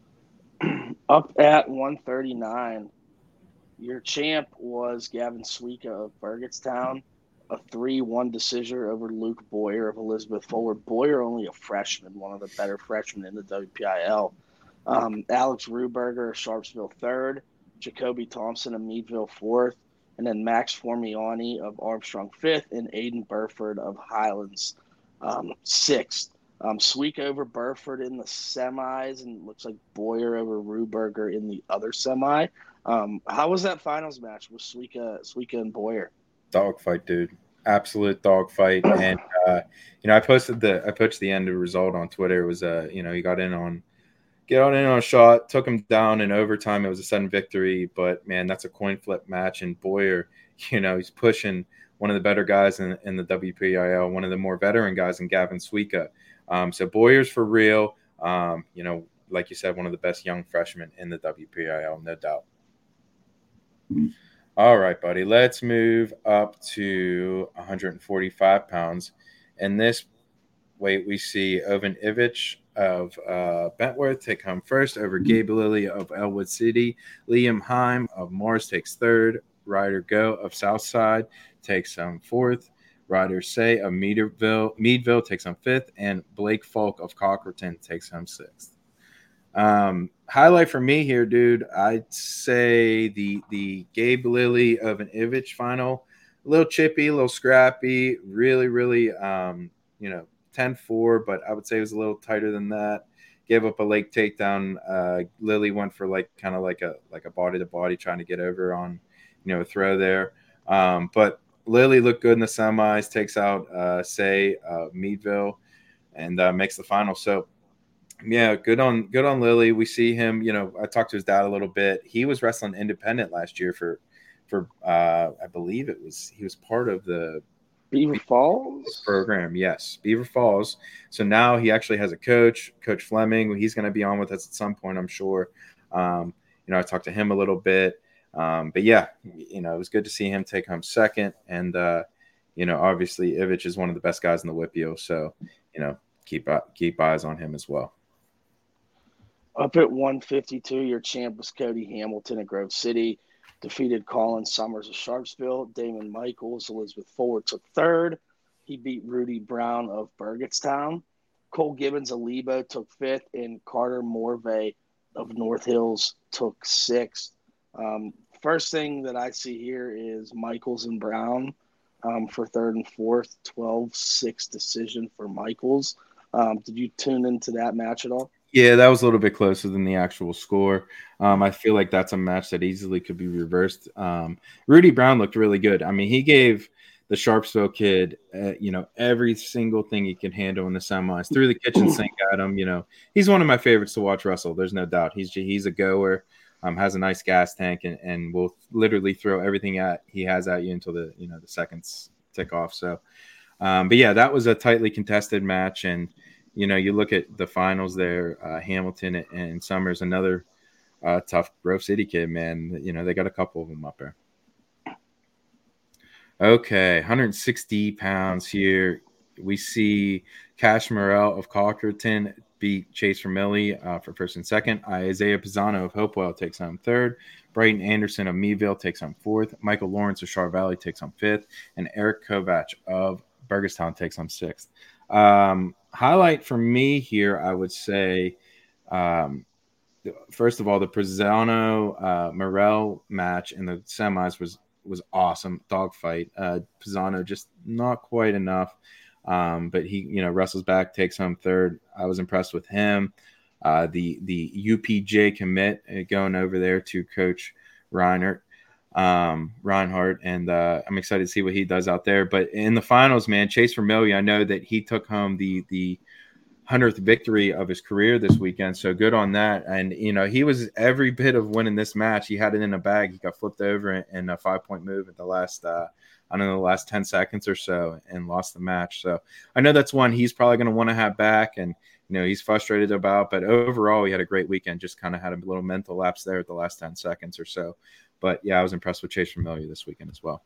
Up at 139, your champ was Gavin Suika of Burgettstown, a 3-1 decision over Luke Boyer of Elizabeth Forward. Boyer only a freshman, one of the better freshmen in the WPIL. Alex Ruberger of Sharpsville third, Jacoby Thompson of Meadville fourth, and then Max Formiani of Armstrong fifth, and Aiden Burford of Highlands sixth. Sweek over Burford in the semis, and looks like Boyer over Ruberger in the other semi. How was that finals match with Sweeka and Boyer? Dogfight, dude. Absolute dogfight. And I posted the end of the result on Twitter. It was he got in on a shot, took him down in overtime. It was a sudden victory, but man, that's a coin flip match. And Boyer, he's pushing one of the better guys in the WPIL, one of the more veteran guys in Gavin Suika. So Boyer's for real. Like you said, one of the best young freshmen in the WPIL, no doubt. All right, buddy. Let's move up to 145 pounds. And this weight, we see Oven Ivich of Bentworth take home first over Gabe Lilly of Elwood City. Liam Heim of Mars takes third. Ryder Go of Southside takes home fourth. Ryder Say of Meadville takes home fifth. And Blake Falk of Cockerton takes home sixth. Highlight for me here, dude, I'd say the Gabe Lilly of an Ivich final. A little chippy, a little scrappy, really, really, 10-4, but I would say it was a little tighter than that. Gave up a late takedown. Lilly went for kind of like a body-to-body, trying to get over on, a throw there. But Lilly looked good in the semis, takes out Meadville, and makes the final. So, yeah, good on Lilly. We see him, I talked to his dad a little bit. He was wrestling independent last year for I believe he was part of the Beaver Falls program. Yes, Beaver Falls. So now he actually has a coach, Coach Fleming. He's going to be on with us at some point, I'm sure. I talked to him a little bit. But yeah, it was good to see him take home second. And, obviously Ivich is one of the best guys in the WPIL. So, keep eyes on him as well. Up at 152, your champ was Cody Hamilton of Grove City. Defeated Colin Summers of Sharpsville. Damon Michaels, Elizabeth Forward took third. He beat Rudy Brown of Burgettstown. Cole Gibbons of Lebo took fifth. And Carter Morvay of North Hills took sixth. First thing that I see here is Michaels and Brown for third and fourth, 12-6 decision for Michaels. Did you tune into that match at all? Yeah, that was a little bit closer than the actual score. I feel like that's a match that easily could be reversed. Rudy Brown looked really good. I mean, he gave the Sharpsville kid, every single thing he can handle in the semis. Threw the kitchen sink at him. He's one of my favorites to watch wrestle. There's no doubt. He's a goer. Has a nice gas tank and will literally throw everything he has at you until the seconds tick off. So, But yeah, that was a tightly contested match. And, you look at the finals there, Hamilton and Summers, another tough Grove City kid, man. They got a couple of them up there. Okay, 160 pounds here. We see Cash Morrell of Cockerton beat Chase Vermilly for first and second. Isaiah Pisano of Hopewell takes home third. Brighton Anderson of Meadville takes home fourth. Michael Lawrence of Char Valley takes home fifth. And Eric Kovach of Burgestown takes home sixth. Highlight for me here, I would say, first of all, the Pisano Morrell match in the semis was awesome. Dogfight. Pisano just not quite enough. But he, wrestles back, takes home third. I was impressed with him. The UPJ commit going over there to Coach Reinhardt, and I'm excited to see what he does out there. But in the finals, man, Chase Vermillion, I know that he took home the 100th victory of his career this weekend, so good on that. And he was every bit of winning this match. He had it in a bag. He got flipped over in a 5-point move at the last the last 10 seconds or so, and lost the match. So I know that's one he's probably going to want to have back, and he's frustrated about. But overall, he had a great weekend. Just kind of had a little mental lapse there at the last 10 seconds or so. But yeah, I was impressed with Chase Vermillion this weekend as well.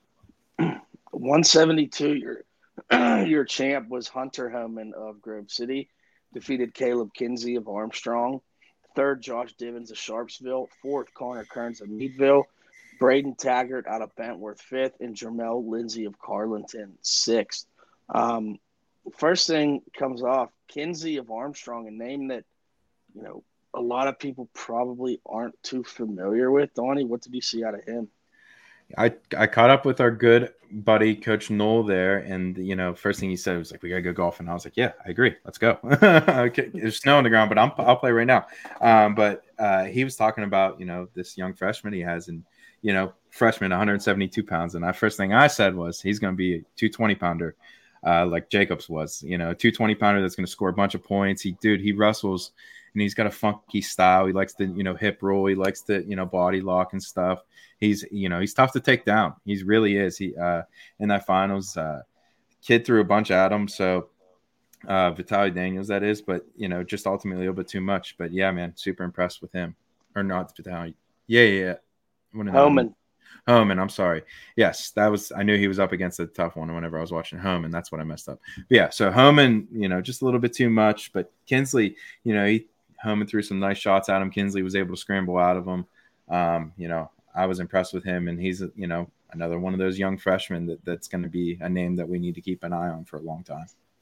172. Your champ was Hunter Homan of Grove City. Defeated Caleb Kinsey of Armstrong. Third, Josh Divins of Sharpsville. Fourth, Connor Kearns of Meadville. Braden Taggart out of Bentworth, fifth, and Jermel Lindsay of Carlinton, sixth. First thing comes off, Kinsey of Armstrong, a name that, a lot of people probably aren't too familiar with. Donnie, what did you see out of him? I caught up with our good buddy, Coach Knoll there, and, first thing he said was like, we got to go golfing. I was like, yeah, I agree. Let's go. Okay, there's snow on the ground, but I'll play right now. But he was talking about, this young freshman he has, and, freshman, 172 pounds. And first thing I said was he's going to be a 220-pounder like Jacobs was, a 220-pounder that's going to score a bunch of points. He wrestles, and he's got a funky style. He likes to, hip roll. He likes to, body lock and stuff. He's tough to take down. He really is. He in that finals, kid threw a bunch at him. So Vitaly Daniels, that is, but, just ultimately a little bit too much. But yeah, man, super impressed with him. Or not Vitaly. Yeah. Homan, I'm sorry. Yes, I knew he was up against a tough one whenever I was watching Homan. That's what I messed up. But yeah, so Homan, just a little bit too much. But Kinsley, Homan threw some nice shots at him. Kinsley was able to scramble out of him. I was impressed with him, and he's, another one of those young freshmen that's going to be a name that we need to keep an eye on for a long time.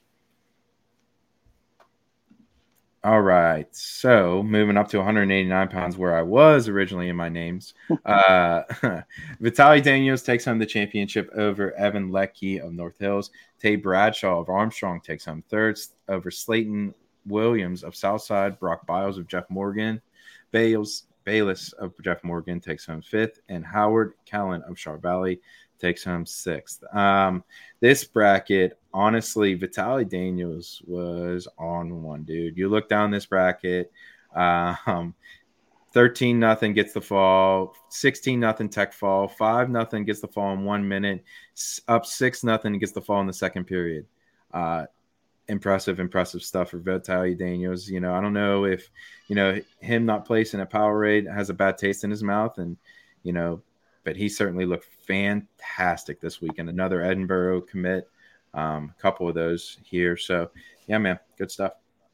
All right, so moving up to 189 pounds, where I was originally in my names. Vitaly Daniels takes home the championship over Evan Leckie of North Hills. Tay Bradshaw of Armstrong takes home third over Slayton Williams of Southside. Brock Biles of Jeff Morgan. Bayless of Jeff Morgan takes home fifth. And Howard Callan of Char Valley takes home sixth. This bracket, honestly, Vitaly Daniels was on one, dude. You look down this bracket, 13-0 gets the fall, 16-0 Tech fall, 5-0 gets the fall in 1 minute, up 6-0 gets the fall in the second period. Impressive stuff for Vitaly Daniels. I don't know if, him not placing a Powerade has a bad taste in his mouth, and, but he certainly looked fantastic this weekend. Another Edinburgh commit, a couple of those here. So, yeah, man, good stuff.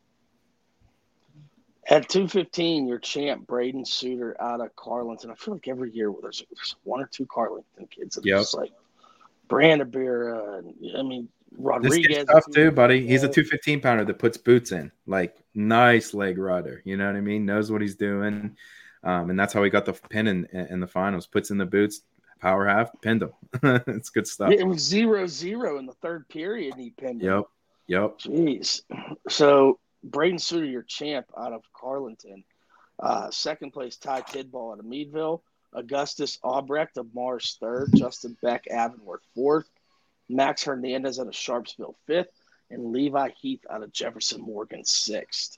At 215, your champ, Braden Suter out of Carlinton. I feel like every year there's one or two Carlinton kids that are just like Brandenburg. Rodriguez. This kid's tough too, buddy. He's a 215-pounder that puts boots in. Like, nice leg rider. You know what I mean? Knows what he's doing. And that's how he got the pin in the finals. Puts in the boots, power half, pinned him. It's good stuff. It was 0-0 in the third period, and he pinned him. Yep. Jeez. So, Braden Suter, your champ out of Carlinton. Second place, Ty Tidball out of Meadville. Augustus Albrecht of Mars, third. Justin Beck, Avonworth, fourth. Max Hernandez out of Sharpsville, fifth. And Levi Heath out of Jefferson Morgan, sixth.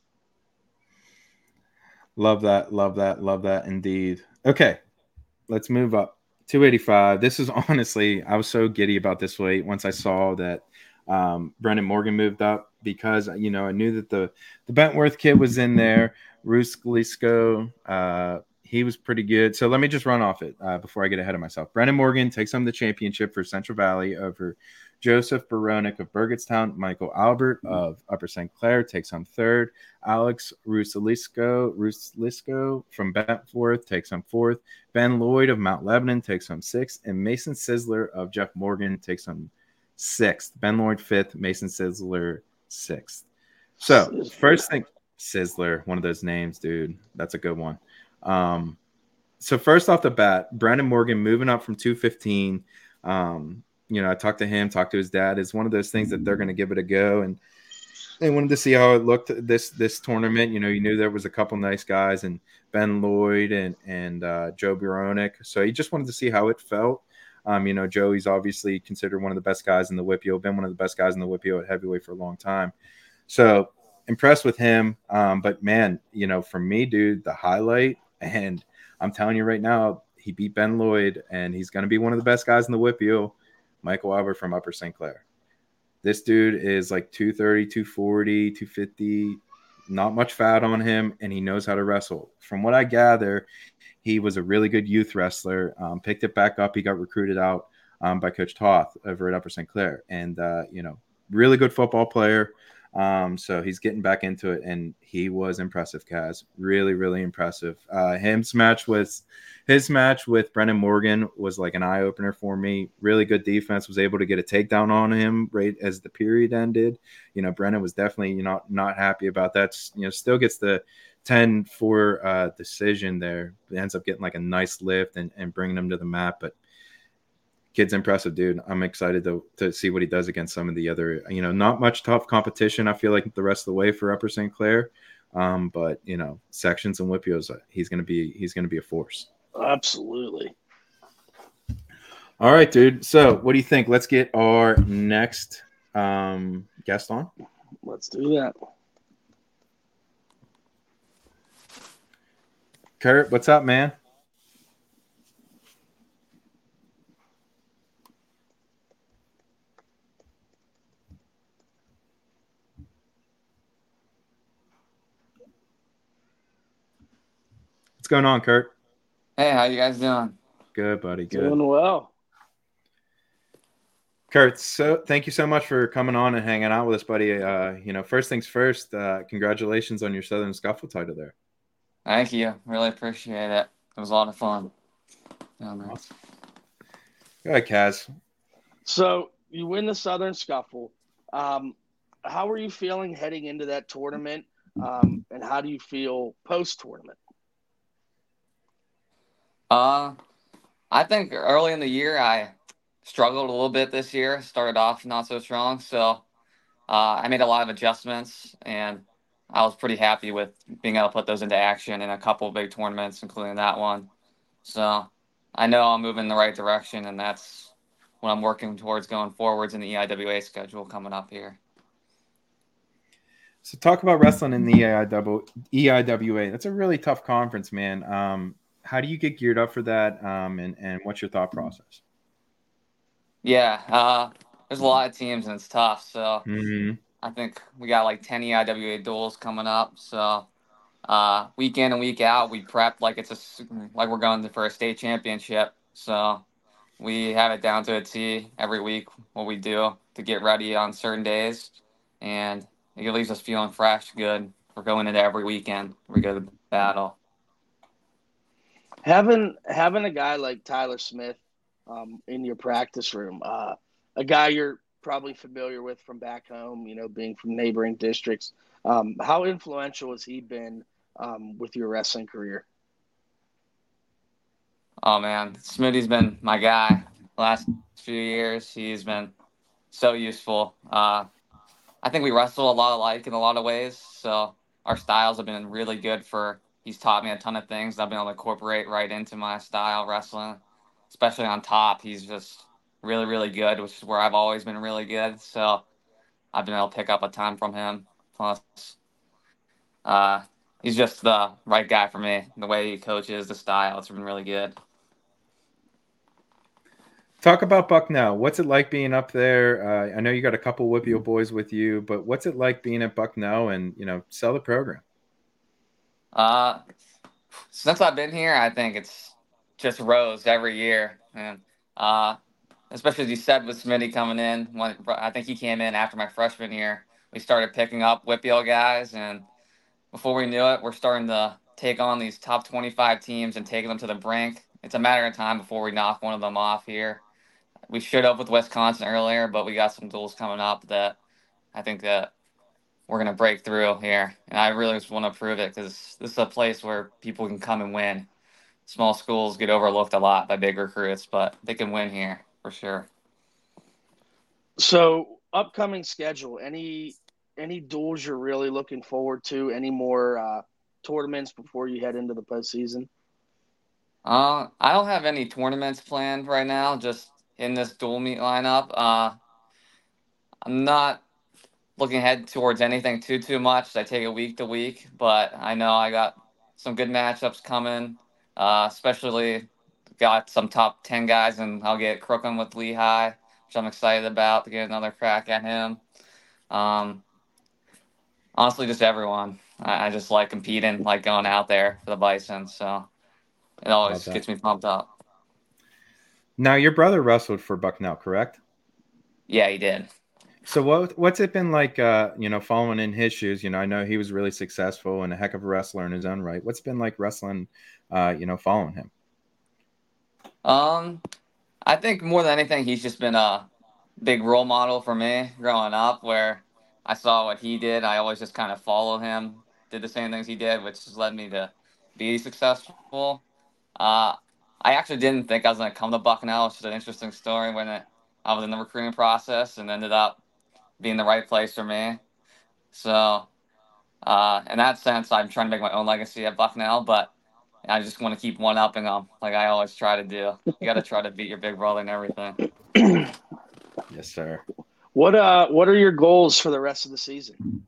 Love that indeed. Okay, let's move up. 285. This is honestly, I was so giddy about this weight once I saw that Brendan Morgan moved up because, I knew that the Bentworth kid was in there. Bruce Glisco, he was pretty good. So let me just run off it before I get ahead of myself. Brendan Morgan takes home the championship for Central Valley over Joseph Baronic of Burgettstown. Michael Albert of Upper St. Clair takes home third. Alex Ruslisco from Bentworth takes home fourth. Ben Lloyd of Mount Lebanon takes home sixth. And Mason Sizzler of Jeff Morgan takes home sixth. Ben Lloyd fifth. Mason Sizzler sixth. So first thing, Sizzler, one of those names, dude. That's a good one. So first off the bat, Brandon Morgan moving up from 215. I talked to him, talked to his dad. It's one of those things that they're going to give it a go, and they wanted to see how it looked this tournament. You knew there was a couple nice guys, and Ben Lloyd and Joe Baronic. So he just wanted to see how it felt. Joey's obviously considered one of the best guys in the WPO, been one of the best guys in the WPO at heavyweight for a long time. So impressed with him. But man, for me, dude, the highlight, and I'm telling you right now, he beat Ben Lloyd, and he's going to be one of the best guys in the WPO, Michael Albert from Upper St. Clair. This dude is like 230, 240, 250, not much fat on him, and he knows how to wrestle. From what I gather, he was a really good youth wrestler, picked it back up. He got recruited out by Coach Toth over at Upper St. Clair, and, really good football player. So he's getting back into it, and he was impressive, Kaz. Really, really impressive. His match with Brendan Morgan was like an eye-opener for me. Really good defense, was able to get a takedown on him right as the period ended. Brendan was definitely not happy about that. Still gets the 10-4 decision there. It ends up getting like a nice lift and bringing him to the mat, but kid's impressive, dude. I'm excited to see what he does against some of the other, not much tough competition, I feel like, the rest of the way for Upper St. Clair. But sections and Whippios, he's gonna be a force. Absolutely. All right, dude. So what do you think? Let's get our next guest on. Let's do that. Kurt, what's up, man? What's going on, Kurt? Hey, how you guys doing? Good, buddy. Good. Doing well. Kurt, so thank you so much for coming on and hanging out with us, buddy. First things first, congratulations on your Southern Scuffle title there. Thank you. Really appreciate it. It was a lot of fun. Awesome. Go ahead, Kaz. So you win the Southern Scuffle. How are you feeling heading into that tournament? And how do you feel post-tournament? I think early in the year I struggled a little bit this year. Started off not so strong, so I made a lot of adjustments, and I was pretty happy with being able to put those into action in a couple of big tournaments, including that one. So I know I'm moving in the right direction, and that's what I'm working towards going forwards in the EIWA schedule coming up here. So talk about wrestling in the EIWA. That's a really tough conference, man. How do you get geared up for that, and what's your thought process? Yeah, there's a lot of teams, and it's tough. So I think we got like 10 EIWA duels coming up. So week in and week out, we prep like like we're going for a state championship. So we have it down to a T every week what we do to get ready on certain days, and it leaves us feeling fresh, good. We're going into every weekend. We go to battle. Having a guy like Tyler Smith in your practice room, a guy you're probably familiar with from back home, being from neighboring districts, how influential has he been with your wrestling career? Oh, man, Smitty's been my guy the last few years. He's been so useful. I think we wrestle a lot alike in a lot of ways, so our styles have been really good he's taught me a ton of things I've been able to incorporate right into my style wrestling, especially on top. He's just really, really good, which is where I've always been really good. So I've been able to pick up a ton from him. Plus, he's just the right guy for me. The way he coaches, the style, it's been really good. Talk about Bucknell. What's it like being up there? I know you got a couple Whippeal boys with you, but what's it like being at Bucknell and, sell the program? Since I've been here, I think it's just rose every year, and especially as you said with Smitty coming in. I think he came in after my freshman year. We started picking up Whippeal guys, and before we knew it, we're starting to take on these top 25 teams and taking them to the brink. It's a matter of time before we knock one of them off here. We showed up with Wisconsin earlier, but we got some duels coming up that I think that we're going to break through here. And I really just want to prove it because this is a place where people can come and win. Small schools get overlooked a lot by big recruits, but they can win here for sure. So, upcoming schedule, any duels you're really looking forward to? Any more tournaments before you head into the postseason? I don't have any tournaments planned right now, just in this dual meet lineup. I'm not looking ahead towards anything too much. I take it week to week, but I know I got some good matchups coming, especially got some top 10 guys, and I'll get Crookham with Lehigh, which I'm excited about to get another crack at him. Honestly, just everyone. I just like competing, like going out there for the Bison, so it always gets me pumped up. Now, your brother wrestled for Bucknell, correct? Yeah, he did. So what's it been like, following in his shoes? I know he was really successful and a heck of a wrestler in his own right. What's it been like wrestling, following him? I think more than anything, he's just been a big role model for me growing up, where I saw what he did. I always just kind of followed him, did the same things he did, which has led me to be successful. I actually didn't think I was going to come to Bucknell. It's just an interesting story when I was in the recruiting process and ended up being the right place for me. So, in that sense, I'm trying to make my own legacy at Bucknell, but I just want to keep one-upping them like I always try to do. You got to try to beat your big brother and everything. Yes, sir. What are your goals for the rest of the season?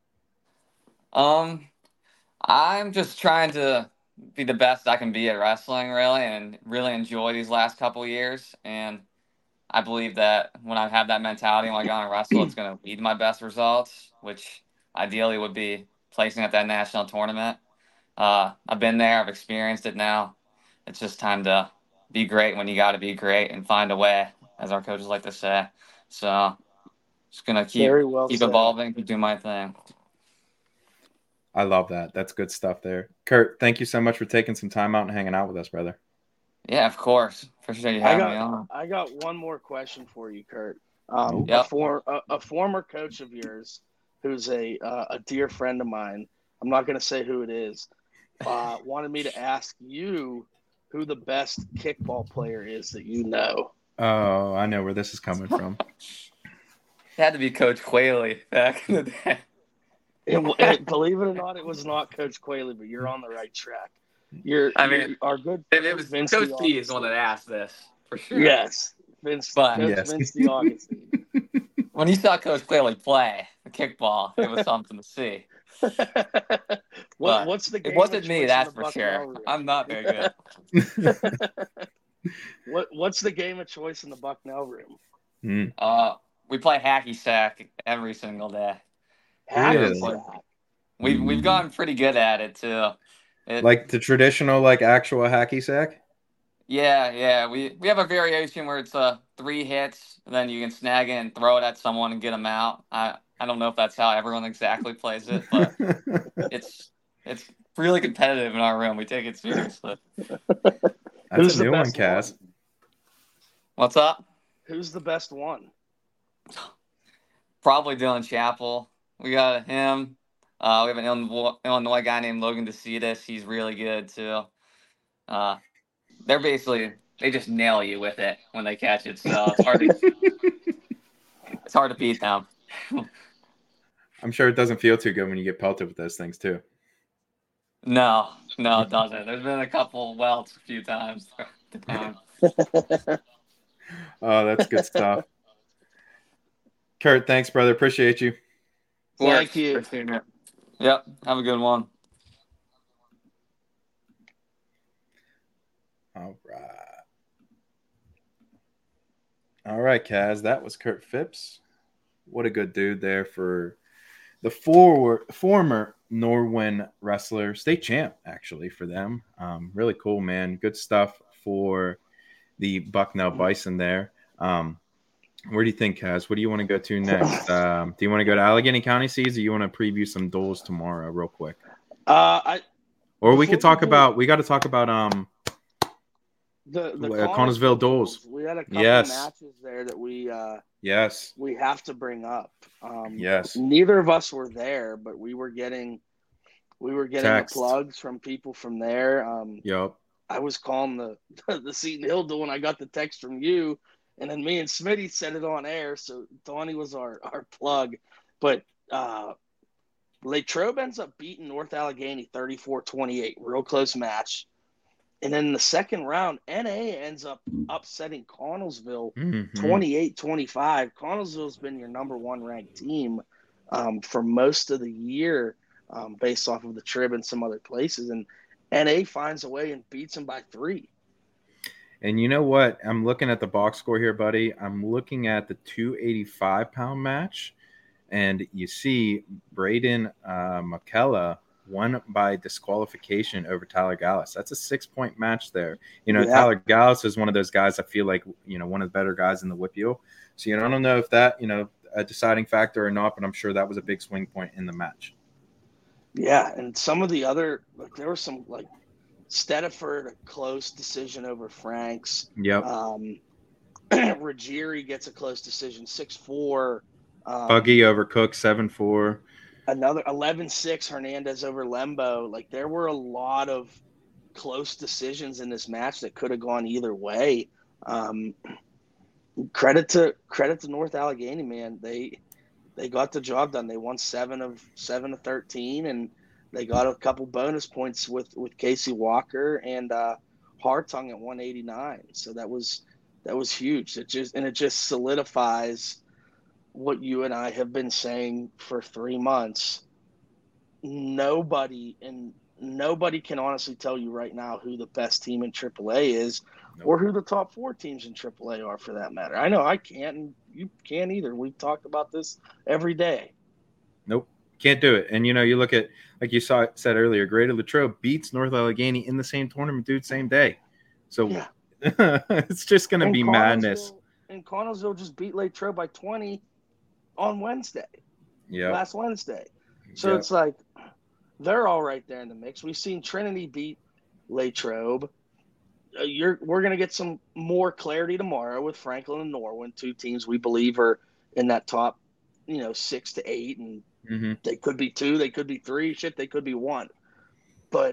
I'm just trying to be the best I can be at wrestling, really, and really enjoy these last couple years. And I believe that when I have that mentality when I go on and wrestle, it's going to lead to my best results, which ideally would be placing at that national tournament. I've been there. I've experienced it now. It's just time to be great when you got to be great and find a way, as our coaches like to say. So just going to keep evolving, keep doing my thing. I love that. That's good stuff there. Kurt, thank you so much for taking some time out and hanging out with us, brother. Yeah, of course. Appreciate you having me on. I got one more question for you, Kurt. Yep. A former coach of yours who's a dear friend of mine, I'm not going to say who it is, wanted me to ask you who the best kickball player is that you know. Oh, I know where this is coming from. It had to be Coach Quayle back in the day. Believe it or not, it was not Coach Quayle, but you're on the right track. Our good. It was Vince Coach D is the one that asked this for sure. Yes, Vince DeAugustine. When you saw Coach Quayle play the kickball, it was something to see. What's the game? It wasn't me, that's for sure. I'm not very good. What's the game of choice in the Bucknell room? We play hacky sack every single day. Hacky sack. We've gotten pretty good at it too. Like the traditional, like actual hacky sack? Yeah. We have a variation where it's 3 hits, and then you can snag it and throw it at someone and get them out. I don't know if that's how everyone exactly plays it, but it's really competitive in our room. We take it seriously. That's a new one, Cass. What's up? Who's the best one? Probably Dylan Chappell. We got him. We have an Illinois guy named Logan DeCitas. He's really good too. They just nail you with it when they catch it. So it's hard to beat them. I'm sure it doesn't feel too good when you get pelted with those things too. No, it doesn't. There's been a couple welts a few times. Oh, that's good stuff. Kurt, thanks, brother. Appreciate you. Thank you. Yep. Have a good one. All right. All right, Kaz, that was Kurt Phipps. What a good dude there for the former Norwin wrestler, state champ, actually, for them. Really cool, man. Good stuff for the Bucknell Bison there. Where do you think, Kaz? What do you want to go to next? Do you want to go to Allegheny County Seas, or you want to preview some duels tomorrow real quick? We could talk about – we got to talk about the Connellsville duels. We had a couple matches there that we have to bring up. Neither of us were there, but we were getting the plugs from people from there. I was calling the Seton Hill duel, and I got the text from you, and then me and Smitty said it on air. So Donnie was our plug, but Latrobe ends up beating North Allegheny 34-28, real close match. And then in the second round, NA ends up upsetting Connellsville 28-25. Connellsville's been your number one ranked team for most of the year based off of the Trib and some other places. And NA finds a way and beats them by 3. And you know what? I'm looking at the box score here, buddy. I'm looking at the 285-pound match. And you see Braden McKella won by disqualification over Tyler Gallus. That's a 6-point match there. Tyler Gallus is one of those guys I feel like, one of the better guys in the WPIAL. So, I don't know if that, a deciding factor or not, but I'm sure that was a big swing point in the match. Yeah, and some of the other, there were some, Stediford, a close decision over Franks. Yep. Ruggieri gets a close decision, 6-4. Buggy over Cook, 7-4. Another 11-6 Hernandez over Lembo. There were a lot of close decisions in this match that could have gone either way. Credit to North Allegheny, man. They got the job done. They won 7 of 13, and they got a couple bonus points with Casey Walker and Hartung at 189. So that was huge. It just solidifies what you and I have been saying for 3 months. Nobody can honestly tell you right now who the best team in AAA is. Nope. Or who the top 4 teams in AAA are, for that matter. I know I can't, and you can't either. We've talked about this every day. Nope, can't do it. And you look at, like you said earlier, Greater Latrobe beats North Allegheny in the same tournament, dude, same day. So it's just going to be madness. And Connellsville just beat Latrobe by 20 on Wednesday. Yeah, last Wednesday. So it's like they're all right there in the mix. We've seen Trinity beat Latrobe. We're going to get some more clarity tomorrow with Franklin and Norwin, 2 teams we believe are in that top, 6 to 8, and they could be 2, they could be 3, they could be 1. But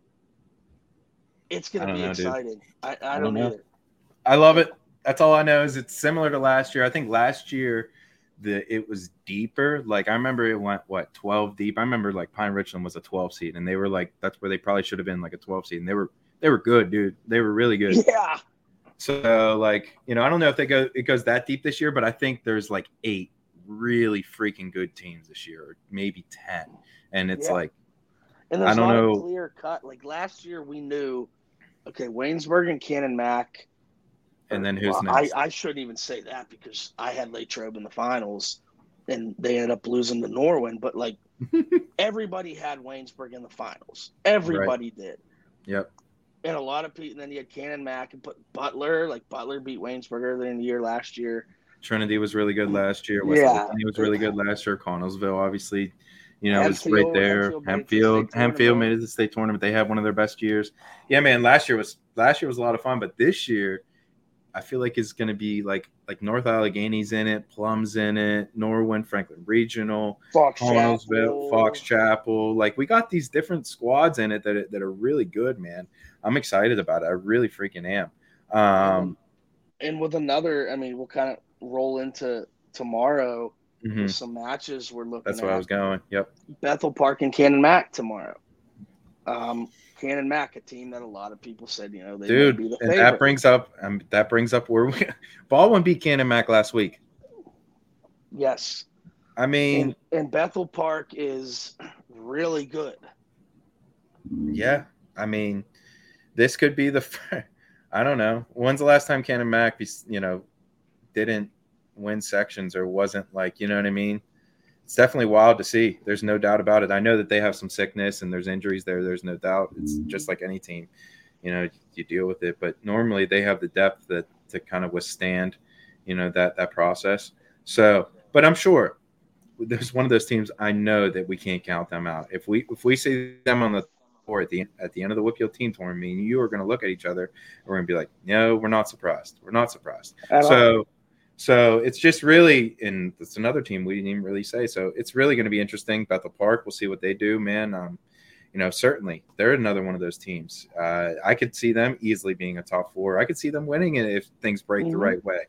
it's going to be exciting. I don't know. Either. I love it. That's all I know is it's similar to last year. I think last year it was deeper. I remember it went 12 deep. I remember Pine Richland was a 12 seed, and they were that's where they probably should have been a 12 seed, and they were good, dude. They were really good. Yeah. So I don't know if it goes that deep this year, but I think there's 8 really freaking good teams this year, or maybe 10. And it's and there's I don't not know. A clear cut. Last year we knew, okay, Waynesburg and Cannon Mac. And then who's next? I shouldn't even say that because I had Latrobe in the finals, and they ended up losing to Norwin. But everybody had Waynesburg in the finals. Everybody did. Yep. And a lot of people. And then you had Cannon Mac and Butler. Butler beat Waynesburg earlier in the year last year. Trinity was really good last year. West Virginia was really good last year. Connellsville, obviously, was right there. Hempfield made it to the state tournament. They had one of their best years. Yeah, man. Last year was a lot of fun, but this year, I feel like it's going to be like North Allegheny's in it, Plum's in it, Norwin, Franklin Regional, Connellsville, Fox Chapel. We got these different squads in it that are really good, man. I'm excited about it. I really freaking am. And with another, we'll kind of roll into tomorrow with some matches we're looking at. That's where I was going. Yep. Bethel Park and Cannon Mac tomorrow. Cannon Mac, a team that a lot of people said, they would be the favorite. And that brings up where Baldwin beat Cannon Mac last week. Yes. And Bethel Park is really good. Yeah. This could be I don't know. When's the last time Cannon Mac, didn't win sections or wasn't like, you know what I mean? It's definitely wild to see. There's no doubt about it. I know that they have some sickness and there's injuries there. There's no doubt. It's just like any team, you know, you deal with it. But normally they have the depth that to kind of withstand, you know, that process. So, but I'm sure there's one of those teams I know that we can't count them out. If we see them on the floor at the end of the WPIAL team tournament, you are going to look at each other and we're going to be like, no, we're not surprised. We're not surprised. So it's just really, and it's another team we didn't even really say. So it's really going to be interesting. Bethel Park, we'll see what they do, man. You know, certainly they're another one of those teams. I could see them easily being a top 4. I could see them winning it if things break the right way.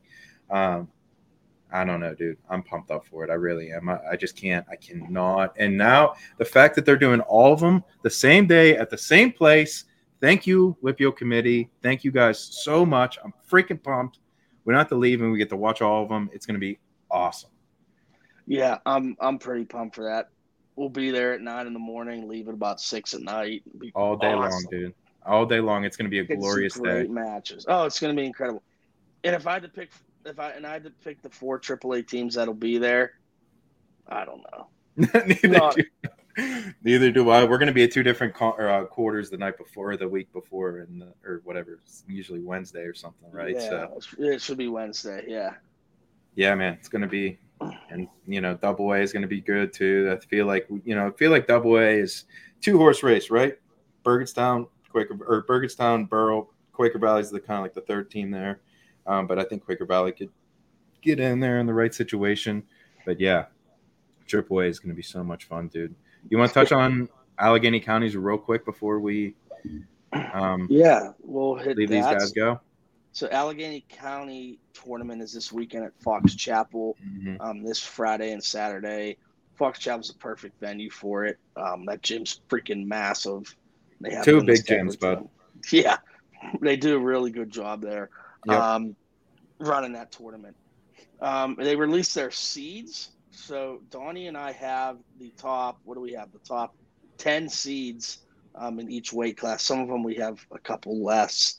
I don't know, dude. I'm pumped up for it. I really am. I just can't. I cannot. And now the fact that they're doing all of them the same day at the same place. Thank you, WPIAL committee. Thank you guys so much. I'm freaking pumped. We don't have to leave and we get to watch all of them. It's going to be awesome. Yeah, I'm pretty pumped for that. We'll be there at 9 a.m, leave at about 6 p.m. All day long, dude. All day long. It's going to be a glorious great day. Matches. Oh, it's going to be incredible. And if I had to pick the 4 AAA teams that'll be there, I don't know. Neither do I. We're going to be at 2 different quarters the night before, the week before, or whatever. It's usually Wednesday or something, right? Yeah, so it should be Wednesday. Yeah. Yeah, man, it's going to be, and you know, Double A is going to be good too. I feel like Double A is 2-horse race, right? Burgettstown, Burrell, Quaker Valley is the kind of like the third team there, but I think Quaker Valley could get in there in the right situation. But yeah, Triple A is going to be so much fun, dude. You want to touch on Allegheny counties real quick before we we'll hit leave these guys go? So Allegheny County tournament is this weekend at Fox Chapel, this Friday and Saturday. Fox Chapel's a perfect venue for it. That gym's freaking massive. They have 2 big gyms, bud. Yeah, they do a really good job there running that tournament. They released their seeds. So Donnie and I have the top. What do we have? The top 10 seeds in each weight class. Some of them we have a couple less.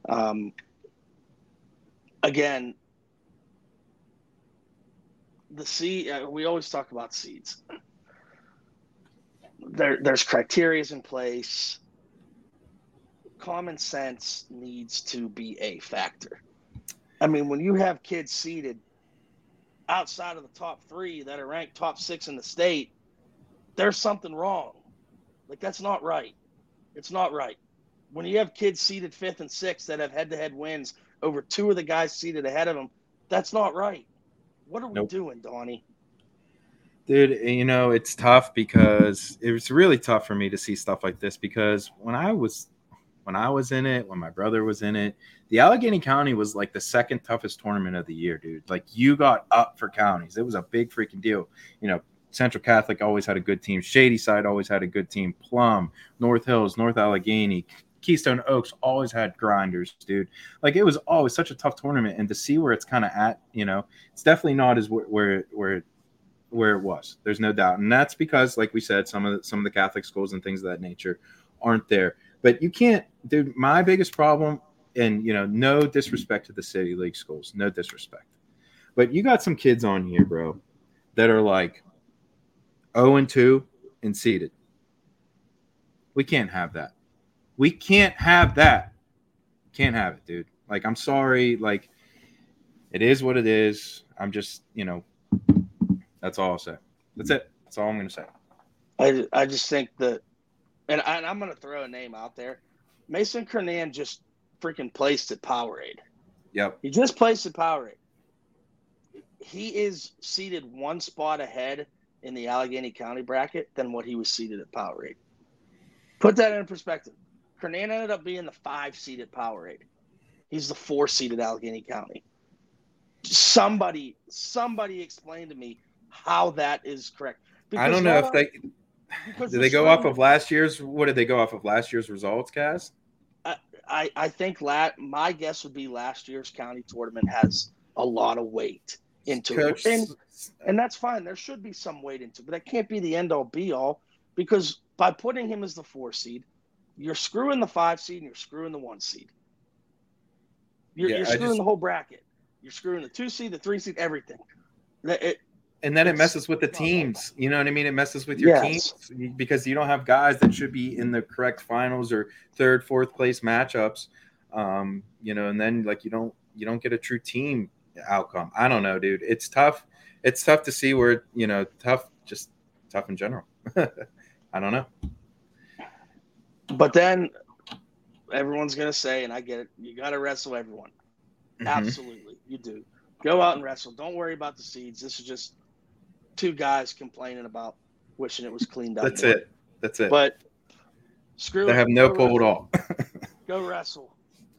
Again, the seed. We always talk about seeds. There's criteria in place. Common sense needs to be a factor. I mean, when you have kids seeded outside of the top 3 that are ranked top 6 in the state, there's something wrong. Like, that's not right. It's not right. When you have kids seeded 5th and 6th that have head-to-head wins over 2 of the guys seated ahead of them, that's not right. What are we doing, Donnie? Dude, you know, it's tough because it was really tough for me to see stuff like this because when I was in it, when my brother was in it, the Allegheny County was like the second toughest tournament of the year, dude. Like, you got up for counties. It was a big freaking deal. You know, Central Catholic always had a good team. Shady Side always had a good team. Plum, North Hills, North Allegheny, Keystone Oaks always had grinders, dude. Like, it was always such a tough tournament. And to see where it's kind of at, you know, it's definitely not as where it was. There's no doubt. And that's because, like we said, some of the Catholic schools and things of that nature aren't there. But you can't, dude, my biggest problem, and, you know, no disrespect to the City League schools, no disrespect. But you got some kids on here, bro, that are like 0-2 and seeded. We can't have that. We can't have that. Can't have it, dude. Like, I'm sorry. Like, it is what it is. I'm just, you know, that's all I'll say. That's it. That's all I'm going to say. I just think that, and I'm going to throw a name out there. Mason Kernan just freaking placed at Powerade. Yep. He just placed at Powerade. He is seated 1 spot ahead in the Allegheny County bracket than what he was seated at Powerade. Put that in perspective. Kernan ended up being the 5-seeded Powerade. He's the 4-seeded Allegheny County. Somebody explain to me how that is correct. Because I don't know if they did they go off of last year's. What did they go off of last year's results, Kaz? I think my guess would be last year's county tournament has a lot of weight into it, and that's fine. There should be some weight into it, but that can't be the end all be all, because by putting him as the 4 seed, you're screwing the 5 seed and you're screwing the 1 seed. You're screwing the whole bracket. You're screwing the 2 seed, the 3 seed, everything. And then it messes with the teams. You know what I mean? It messes with your teams because you don't have guys that should be in the correct finals or third, fourth place matchups. You know, and then like you don't get a true team outcome. I don't know, dude. It's tough. It's tough to see where, you know, tough in general. I don't know. But then everyone's gonna say, and I get it, you gotta wrestle everyone. Mm-hmm. Absolutely, you do. Go out and wrestle. Don't worry about the seeds. This is just 2 guys complaining about wishing it was cleaned up. That's it. But screw they it. They have no pull at all. Go wrestle.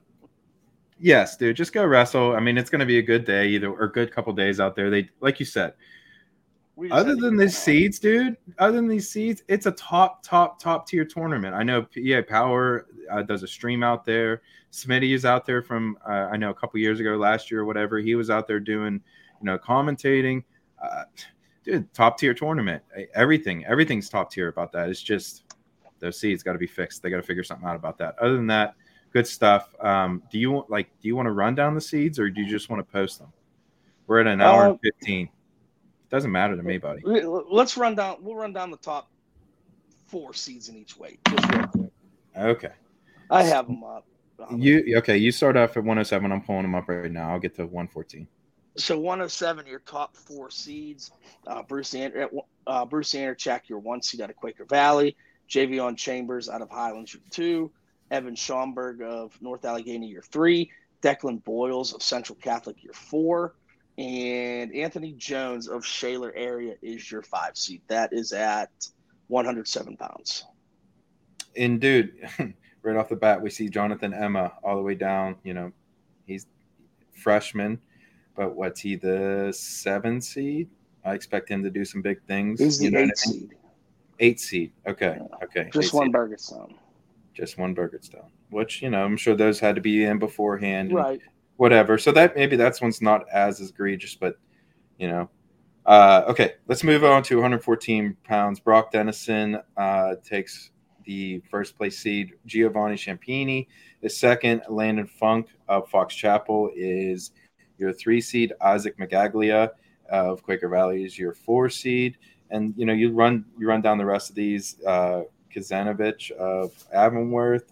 Yes, dude. Just go wrestle. I mean, it's going to be a good day, or a good couple days out there. They, like you said, other than these seeds, dude. Other than these seeds, it's a top tier tournament. I know PA Power does a stream out there. Smitty is out there from I know a couple years ago, last year or whatever. He was out there doing, you know, commentating. Dude, top tier tournament. Everything's top tier about that. It's just those seeds got to be fixed. They got to figure something out about that. Other than that, good stuff. Do you want to run down the seeds, or do you just want to post them? We're at an hour and 15. Doesn't matter to me, buddy. Let's run down. We'll run down the top 4 seeds in each weight. Just real quick. Okay. I have them up. You start off at 107. I'm pulling them up right now. I'll get to 114. So 107, your top 4 seeds. Bruce Anderchak, your 1 seed out of Quaker Valley. Javion Chambers out of Highlands, your 2. Evan Schomburg of North Allegheny, your 3. Declan Boyles of Central Catholic, your 4. And Anthony Jones of Shaler area is your 5 seed. That is at 107 pounds. And, dude, right off the bat, we see Jonathan Emma all the way down. You know, he's freshman, but what's he, the 7 seed? I expect him to do some big things. He's the 8 seed. 8 seed. Okay. Just one Burgettstown. Just one Burgettstown, which, you know, I'm sure those had to be in beforehand. Right. Whatever. So that maybe that's one's not as egregious, but, you know. Okay, let's move on to 114 pounds. Brock Dennison takes the first place seed. Giovanni Champini is second. Landon Funk of Fox Chapel is your 3 seed. Isaac Magaglia of Quaker Valley is your 4 seed. And, you know, you run down the rest of these. Kazanovich of Avonworth,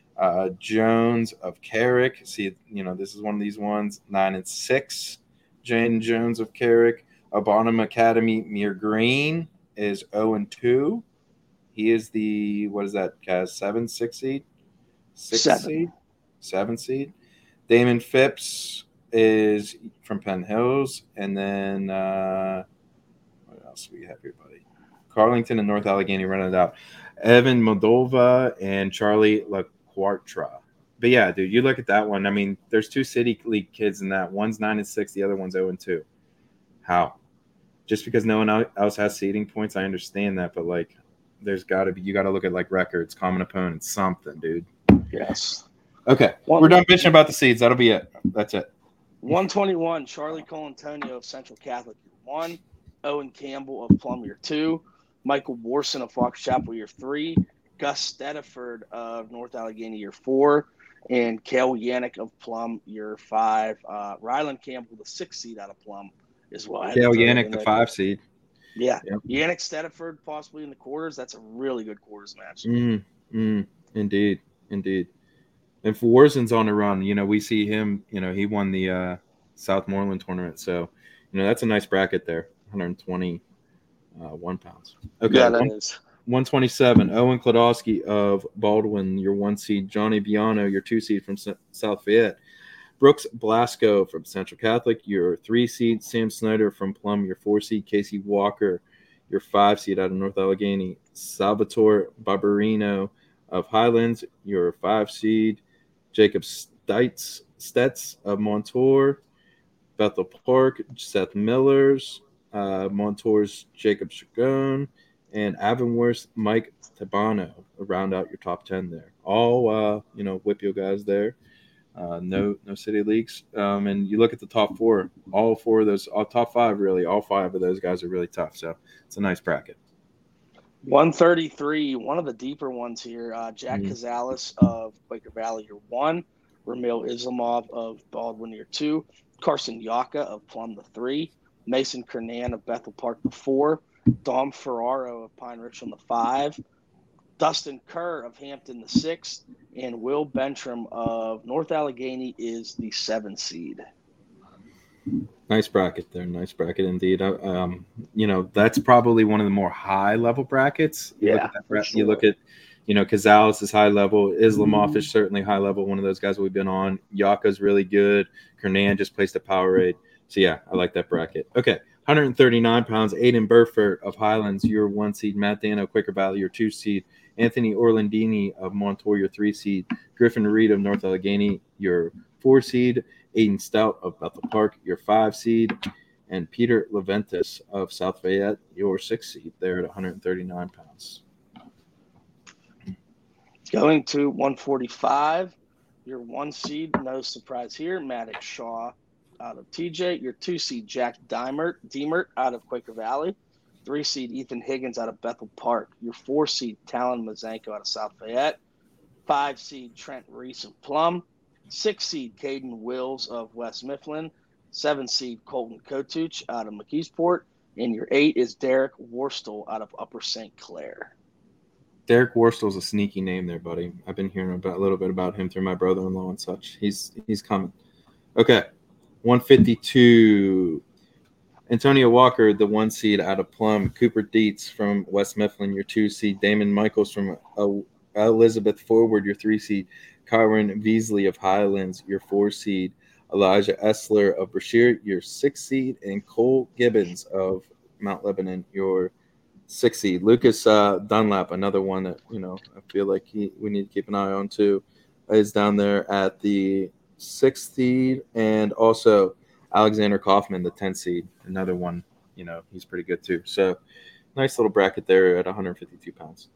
Jones of Carrick. See, you know, this is one of these ones. 9 and 6. Jane Jones of Carrick. Bonham Academy. Mere Green is 0 and 2. He is the, what is that, Kaz? 6 seed? 6 seed? 7 seed. Damon Phipps is from Penn Hills. And then, what else do we have here, buddy? Carlington and North Allegheny running it out. Evan Moldova and Charlie LaQuartra. But yeah, dude, you look at that one. I mean, there's 2 City League kids in that. One's 9 and 6, the other one's 0 and 2. How? Just because no one else has seeding points, I understand that, but like, there's got to be. You got to look at like records, common opponents, something, dude. Yes. Okay, we're done bitching about the seeds. That'll be it. That's it. 121, Charlie Colantonio of Central Catholic, your 1. Owen Campbell of Plum, your 2. Michael Borson of Fox Chapel, your 3. Gus Stediford of North Allegheny, your 4. And Cale Yannick of Plum, your 5. Ryland Campbell, the 6 seed out of Plum, is what. Cale Yannick, the 5 seed. Yeah. Yep. Yannick Stediford possibly in the quarters. That's a really good quarters match. Indeed. And if Warzen's on the run, you know, we see him, you know, he won the Southmoreland tournament. So, you know, that's a nice bracket there. 121 pounds. Okay. Yeah, that is. 127, Owen Klodowski of Baldwin, your 1 seed. Johnny Biano, your 2 seed from South Fayette. Brooks Blasco from Central Catholic, your 3 seed. Sam Snyder from Plum, your 4 seed. Casey Walker, your 5 seed out of North Allegheny. Salvatore Barberino of Highlands, your 5 seed. Jacob Stetz of Montour. Bethel Park, Seth Millers. Montour's Jacob Chagone. And Avonworth, Mike Tabano, round out your top 10 there. All, you know, Whipio guys there. No city leagues. And you look at the top 4, all 4 of those, top 5 really, all 5 of those guys are really tough. So it's a nice bracket. 133, one of the deeper ones here. Jack Cazalis of Quaker Valley, your 1. Ramil Islamov of Baldwin, your 2. Carson Yaka of Plum the 3, Mason Kernan of Bethel Park the 4, Dom Ferraro of Pine Richland the 5, Dustin Kerr of Hampton the 6, and Will Bentram of North Allegheny is the 7 seed. Nice bracket there. Nice bracket indeed. That's probably one of the more high-level brackets. You look at that. Sure. You look at, Cazales is high level. Islamov is certainly high level. One of those guys we've been on. Yaka's really good. Kernan just placed a Powerade. So, yeah, I like that bracket. Okay, 139 pounds. Aiden Burford of Highlands, your 1 seed. Matt Dano, Quaker Valley, your 2 seed. Anthony Orlandini of Montour, your 3 seed. Griffin Reed of North Allegheny, your 4 seed. Aiden Stout of Bethel Park, your 5 seed. And Peter Leventis of South Fayette, your 6 seed there at 139 pounds. Going to 145, your 1 seed, no surprise here, Maddox Shaw out of TJ. Your 2 seed, Jack Deemert out of Quaker Valley. 3 seed, Ethan Higgins out of Bethel Park. Your 4 seed, Talon Mazanko out of South Fayette. 5 seed, Trent Reese of Plum. 6 seed, Caden Wills of West Mifflin. 7 seed, Colton Kotuch out of McKeesport. And your 8 is Derek Worstel out of Upper St. Clair. Derek Worstel's a sneaky name there, buddy. I've been hearing a little bit about him through my brother-in-law and such. He's coming. Okay, 152. Antonio Walker, the 1 seed out of Plum. Cooper Dietz from West Mifflin, your 2 seed. Damon Michaels from Elizabeth Forward, your 3 seed. Kyron Beasley of Highlands, your 4 seed. Elijah Essler of Brashear, your 6 seed. And Cole Gibbons of Mount Lebanon, your 6 seed. Lucas Dunlap, another one that, I feel like we need to keep an eye on too, is down there at the 6th seed. And also Alexander Kaufman, the 10th seed, another one, he's pretty good too. So nice little bracket there at 152 pounds.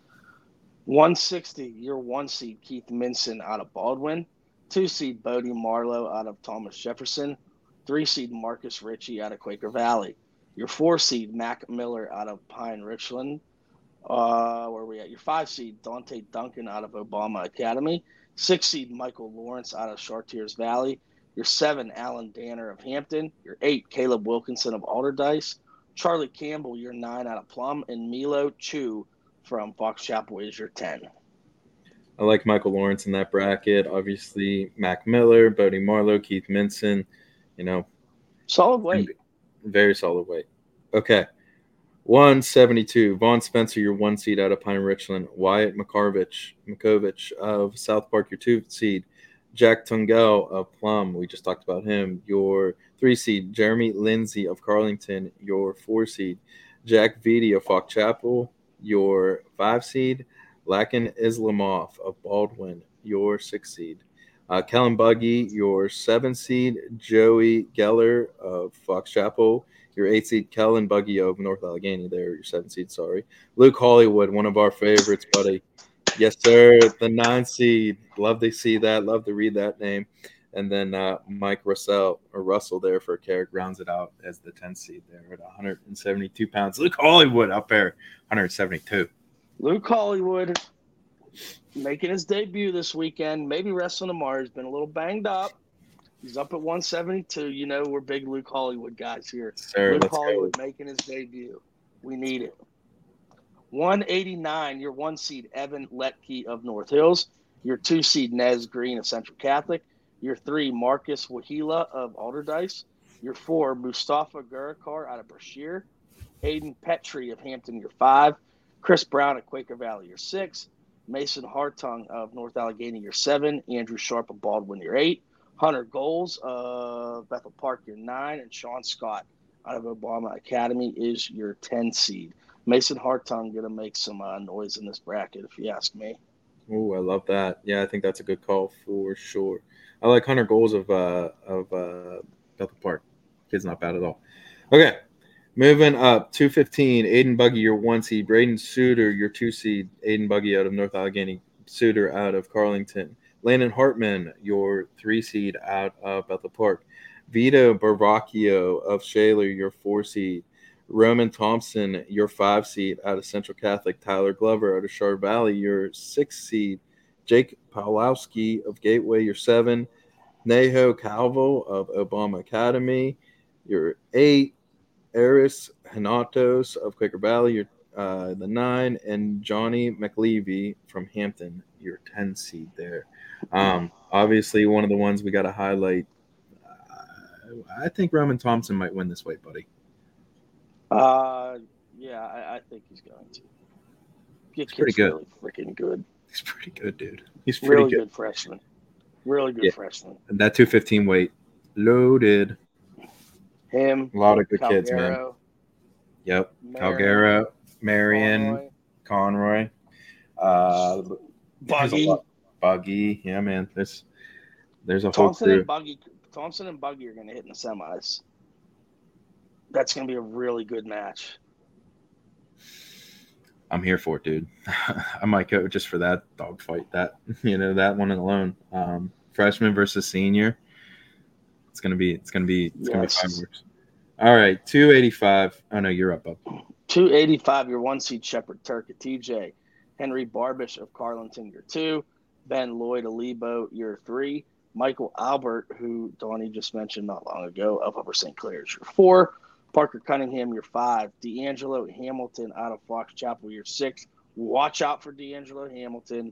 160, your 1 seed, Keith Minson out of Baldwin. 2 seed, Bodie Marlowe out of Thomas Jefferson. 3 seed, Marcus Ritchie out of Quaker Valley. Your 4 seed, Mac Miller out of Pine Richland. Where are we at? Your 5 seed, Dante Duncan out of Obama Academy. 6 seed, Michael Lawrence out of Chartiers Valley. Your 7, Alan Danner of Hampton. Your 8, Caleb Wilkinson of Alderdice. Charlie Campbell, your 9 out of Plum. And Milo Chu from Fox Chapel is your 10. I like Michael Lawrence in that bracket. Obviously, Mac Miller, Bodie Marlowe, Keith Minson, Solid weight. Very solid weight. Okay. 172. Vaughn Spencer, your 1 seed out of Pine Richland. Wyatt Makovich of South Park, your 2 seed. Jack Tungel of Plum, we just talked about him, your 3 seed. Jeremy Lindsay of Carlington, your 4 seed. Jack Vitti of Fox Chapel, your 5 seed. Lakin Islamov of Baldwin, your 6 seed. Kellen Buggy, your 7 seed. Joey Geller of Fox Chapel, your 8 seed. Kellen Buggy of North Allegheny, there, your 7 seed, sorry. Luke Hollywood, one of our favorites, buddy. Yes, sir, the 9 seed. Love to see that. Love to read that name. And then Mike Russell there for Carrick rounds it out as the 10 seed there at 172 pounds. Luke Hollywood up there, 172. Luke Hollywood making his debut this weekend. Maybe wrestling tomorrow. He's been a little banged up. He's up at 172. We're big Luke Hollywood guys here. Sir, Luke Hollywood making his debut. We need it. 189, your 1 seed, Evan Letke of North Hills. Your 2 seed, Nez Green of Central Catholic. Your 3, Marcus Wahila of Alderdice. Your 4, Mustafa Gurakar out of Brashear. Aiden Petrie of Hampton, your 5. Chris Brown of Quaker Valley, your 6. Mason Hartung of North Allegheny, your 7. Andrew Sharp of Baldwin, your 8. Hunter Goals of Bethel Park, your 9. And Sean Scott out of Obama Academy is your 10 seed. Mason Hartung going to make some noise in this bracket, if you ask me. Oh, I love that. Yeah, I think that's a good call for sure. I like Hunter Goals of Bethel Park. Kid's not bad at all. Okay, moving up, 215, Aiden Buggy, your 1 seed. Braden Suter, your 2 seed. Aiden Buggy out of North Allegheny. Suter out of Carlington. Landon Hartman, your 3 seed out of Bethel Park. Vito Barvacchio of Shaler, your 4 seed. Roman Thompson, your 5 seed out of Central Catholic. Tyler Glover out of Char Valley, your 6 seed. Jake Pawlowski of Gateway, your 7. Neho Calvo of Obama Academy. Your 8, Eris Hanatos of Quaker Valley. Your the 9, and Johnny McLevy from Hampton. Your 10 seed there. Obviously, one of the ones we got to highlight. I think Roman Thompson might win this weight, buddy. Yeah, I think he's going to. He's pretty good. Really freaking good. He's pretty good, dude. He's pretty really good freshman. Really good freshman. And that 215 weight, loaded. Him. A lot of good Calgaro, kids, man. Yep. Calgaro, Marion, Conroy. Buggy. Yeah, man. There's a whole crew. Thompson and Buggy are going to hit in the semis. That's going to be a really good match. I'm here for it, dude. I might go just for that dogfight. That one alone. Freshman versus senior. It's gonna be fireworks. All right, 285. Oh no, you're up. 285. Your 1 seed Shepherd Turk TJ. Henry Barbish of Carlinton, your 2. Ben Lloyd Alibo, your 3. Michael Albert, who Donnie just mentioned not long ago, of Upper St. Clair, is your 4. Parker Cunningham, your 5. D'Angelo Hamilton out of Fox Chapel, your 6. Watch out for D'Angelo Hamilton.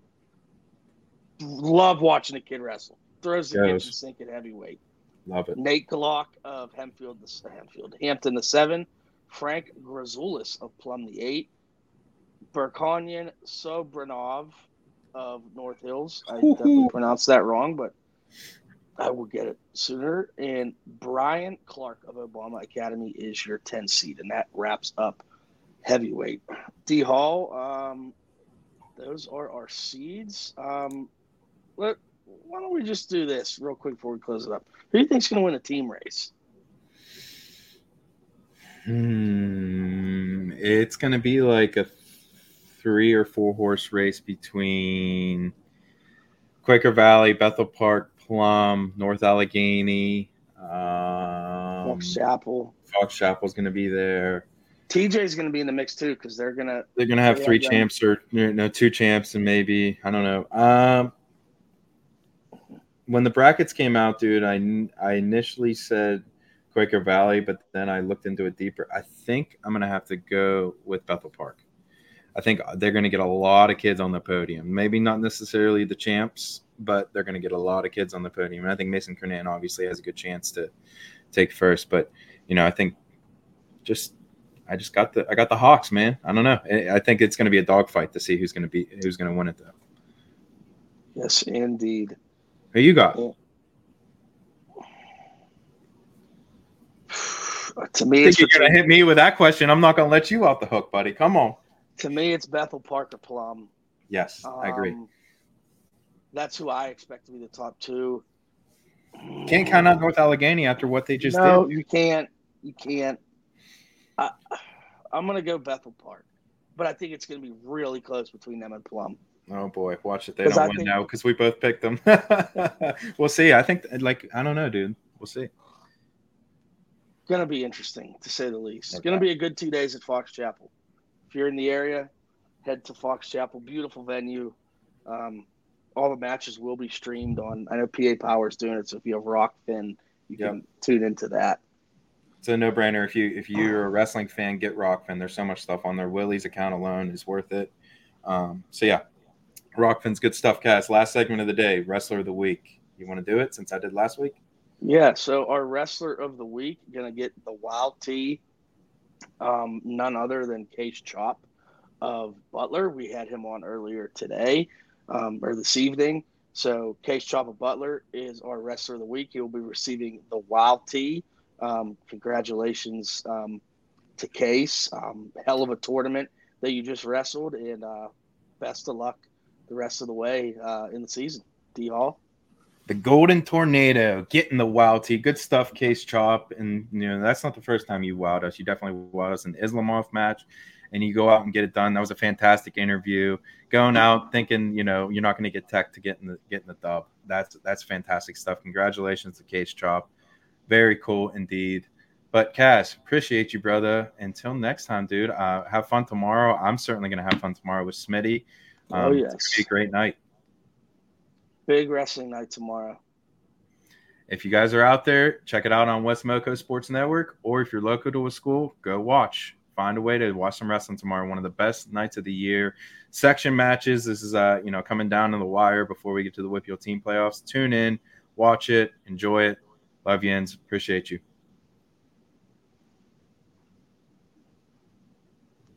Love watching the kid wrestle. Throws the kitchen sink at heavyweight. Love it. Nate Glock of Hampton, the 7. Frank Grazoulis of Plum, the 8. Berkonyan Sobranov of North Hills. I definitely pronounced that wrong, but I will get it sooner. And Brian Clark of Obama Academy is your 10 seed, and that wraps up heavyweight. D Hall, those are our seeds. Why don't we just do this real quick before we close it up? Who do you think's going to win a team race? It's going to be like a 3 or 4 horse race between Quaker Valley, Bethel Park, Plum, North Allegheny, Fox Chapel. Fox Chapel's going to be there. TJ's going to be in the mix too because they're going to have 3 champs or 2 champs and maybe I don't know. When the brackets came out, dude, I initially said Quaker Valley, but then I looked into it deeper. I think I'm going to have to go with Bethel Park. I think they're going to get a lot of kids on the podium. Maybe not necessarily the champs, but they're going to get a lot of kids on the podium. And I think Mason Kernan obviously has a good chance to take first. But, I think I got the Hawks, man. I don't know. I think it's going to be a dogfight to see who's going to win it, though. Yes, indeed. Who you got? To me, you're going to hit me with that question. I'm not going to let you off the hook, buddy. Come on. To me, it's Bethel Park or Plum. Yes, I agree. That's who I expect to be the top 2. Can't count out North Allegheny after what they just did. No, you can't. You can't. I'm going to go Bethel Park, but I think it's going to be really close between them and Plum. Oh, boy. Watch it. They don't win now because we both picked them. We'll see. I think, I don't know, dude. We'll see. Going to be interesting, to say the least. It's going to be a good 2 days at Fox Chapel. If you're in the area, head to Fox Chapel. Beautiful venue. All the matches will be streamed on. I know PA Power's doing it, so if you have Rockfin, you can tune into that. It's a no-brainer. If you're a wrestling fan, get Rockfin. There's so much stuff on there. Willie's account alone is worth it. Rockfin's good stuff, Cass. Last segment of the day, Wrestler of the Week. You want to do it since I did last week? Yeah, so our Wrestler of the Week going to get the Wild T. None other than Case Chop of Butler. We had him on earlier today or this evening. So Case Chop of Butler is our Wrestler of the Week. He'll be receiving the Wild T. Congratulations to Case. Hell of a tournament that you just wrestled, and best of luck the rest of the way in the season. D Hall. The Golden Tornado, getting the Wild T. Good stuff, Case Chop. And, that's not the first time you wowed us. You definitely wowed us in the Islamov match, and you go out and get it done. That was a fantastic interview. Going out thinking, you're not going to get tech to get in the dub. That's fantastic stuff. Congratulations to Case Chop. Very cool indeed. But, Cass, appreciate you, brother. Until next time, dude, have fun tomorrow. I'm certainly going to have fun tomorrow with Smitty. Yes. It's going to be a great night. Big wrestling night tomorrow. if you guys are out there, check it out on West Moco Sports Network, or if you're local to a school, go watch. Find a way to watch some wrestling tomorrow. One of the best nights of the year. Section matches. This is coming down to the wire before we get to the WPIAL team playoffs. Tune in, watch it, enjoy it. Love you, Yens. Appreciate you.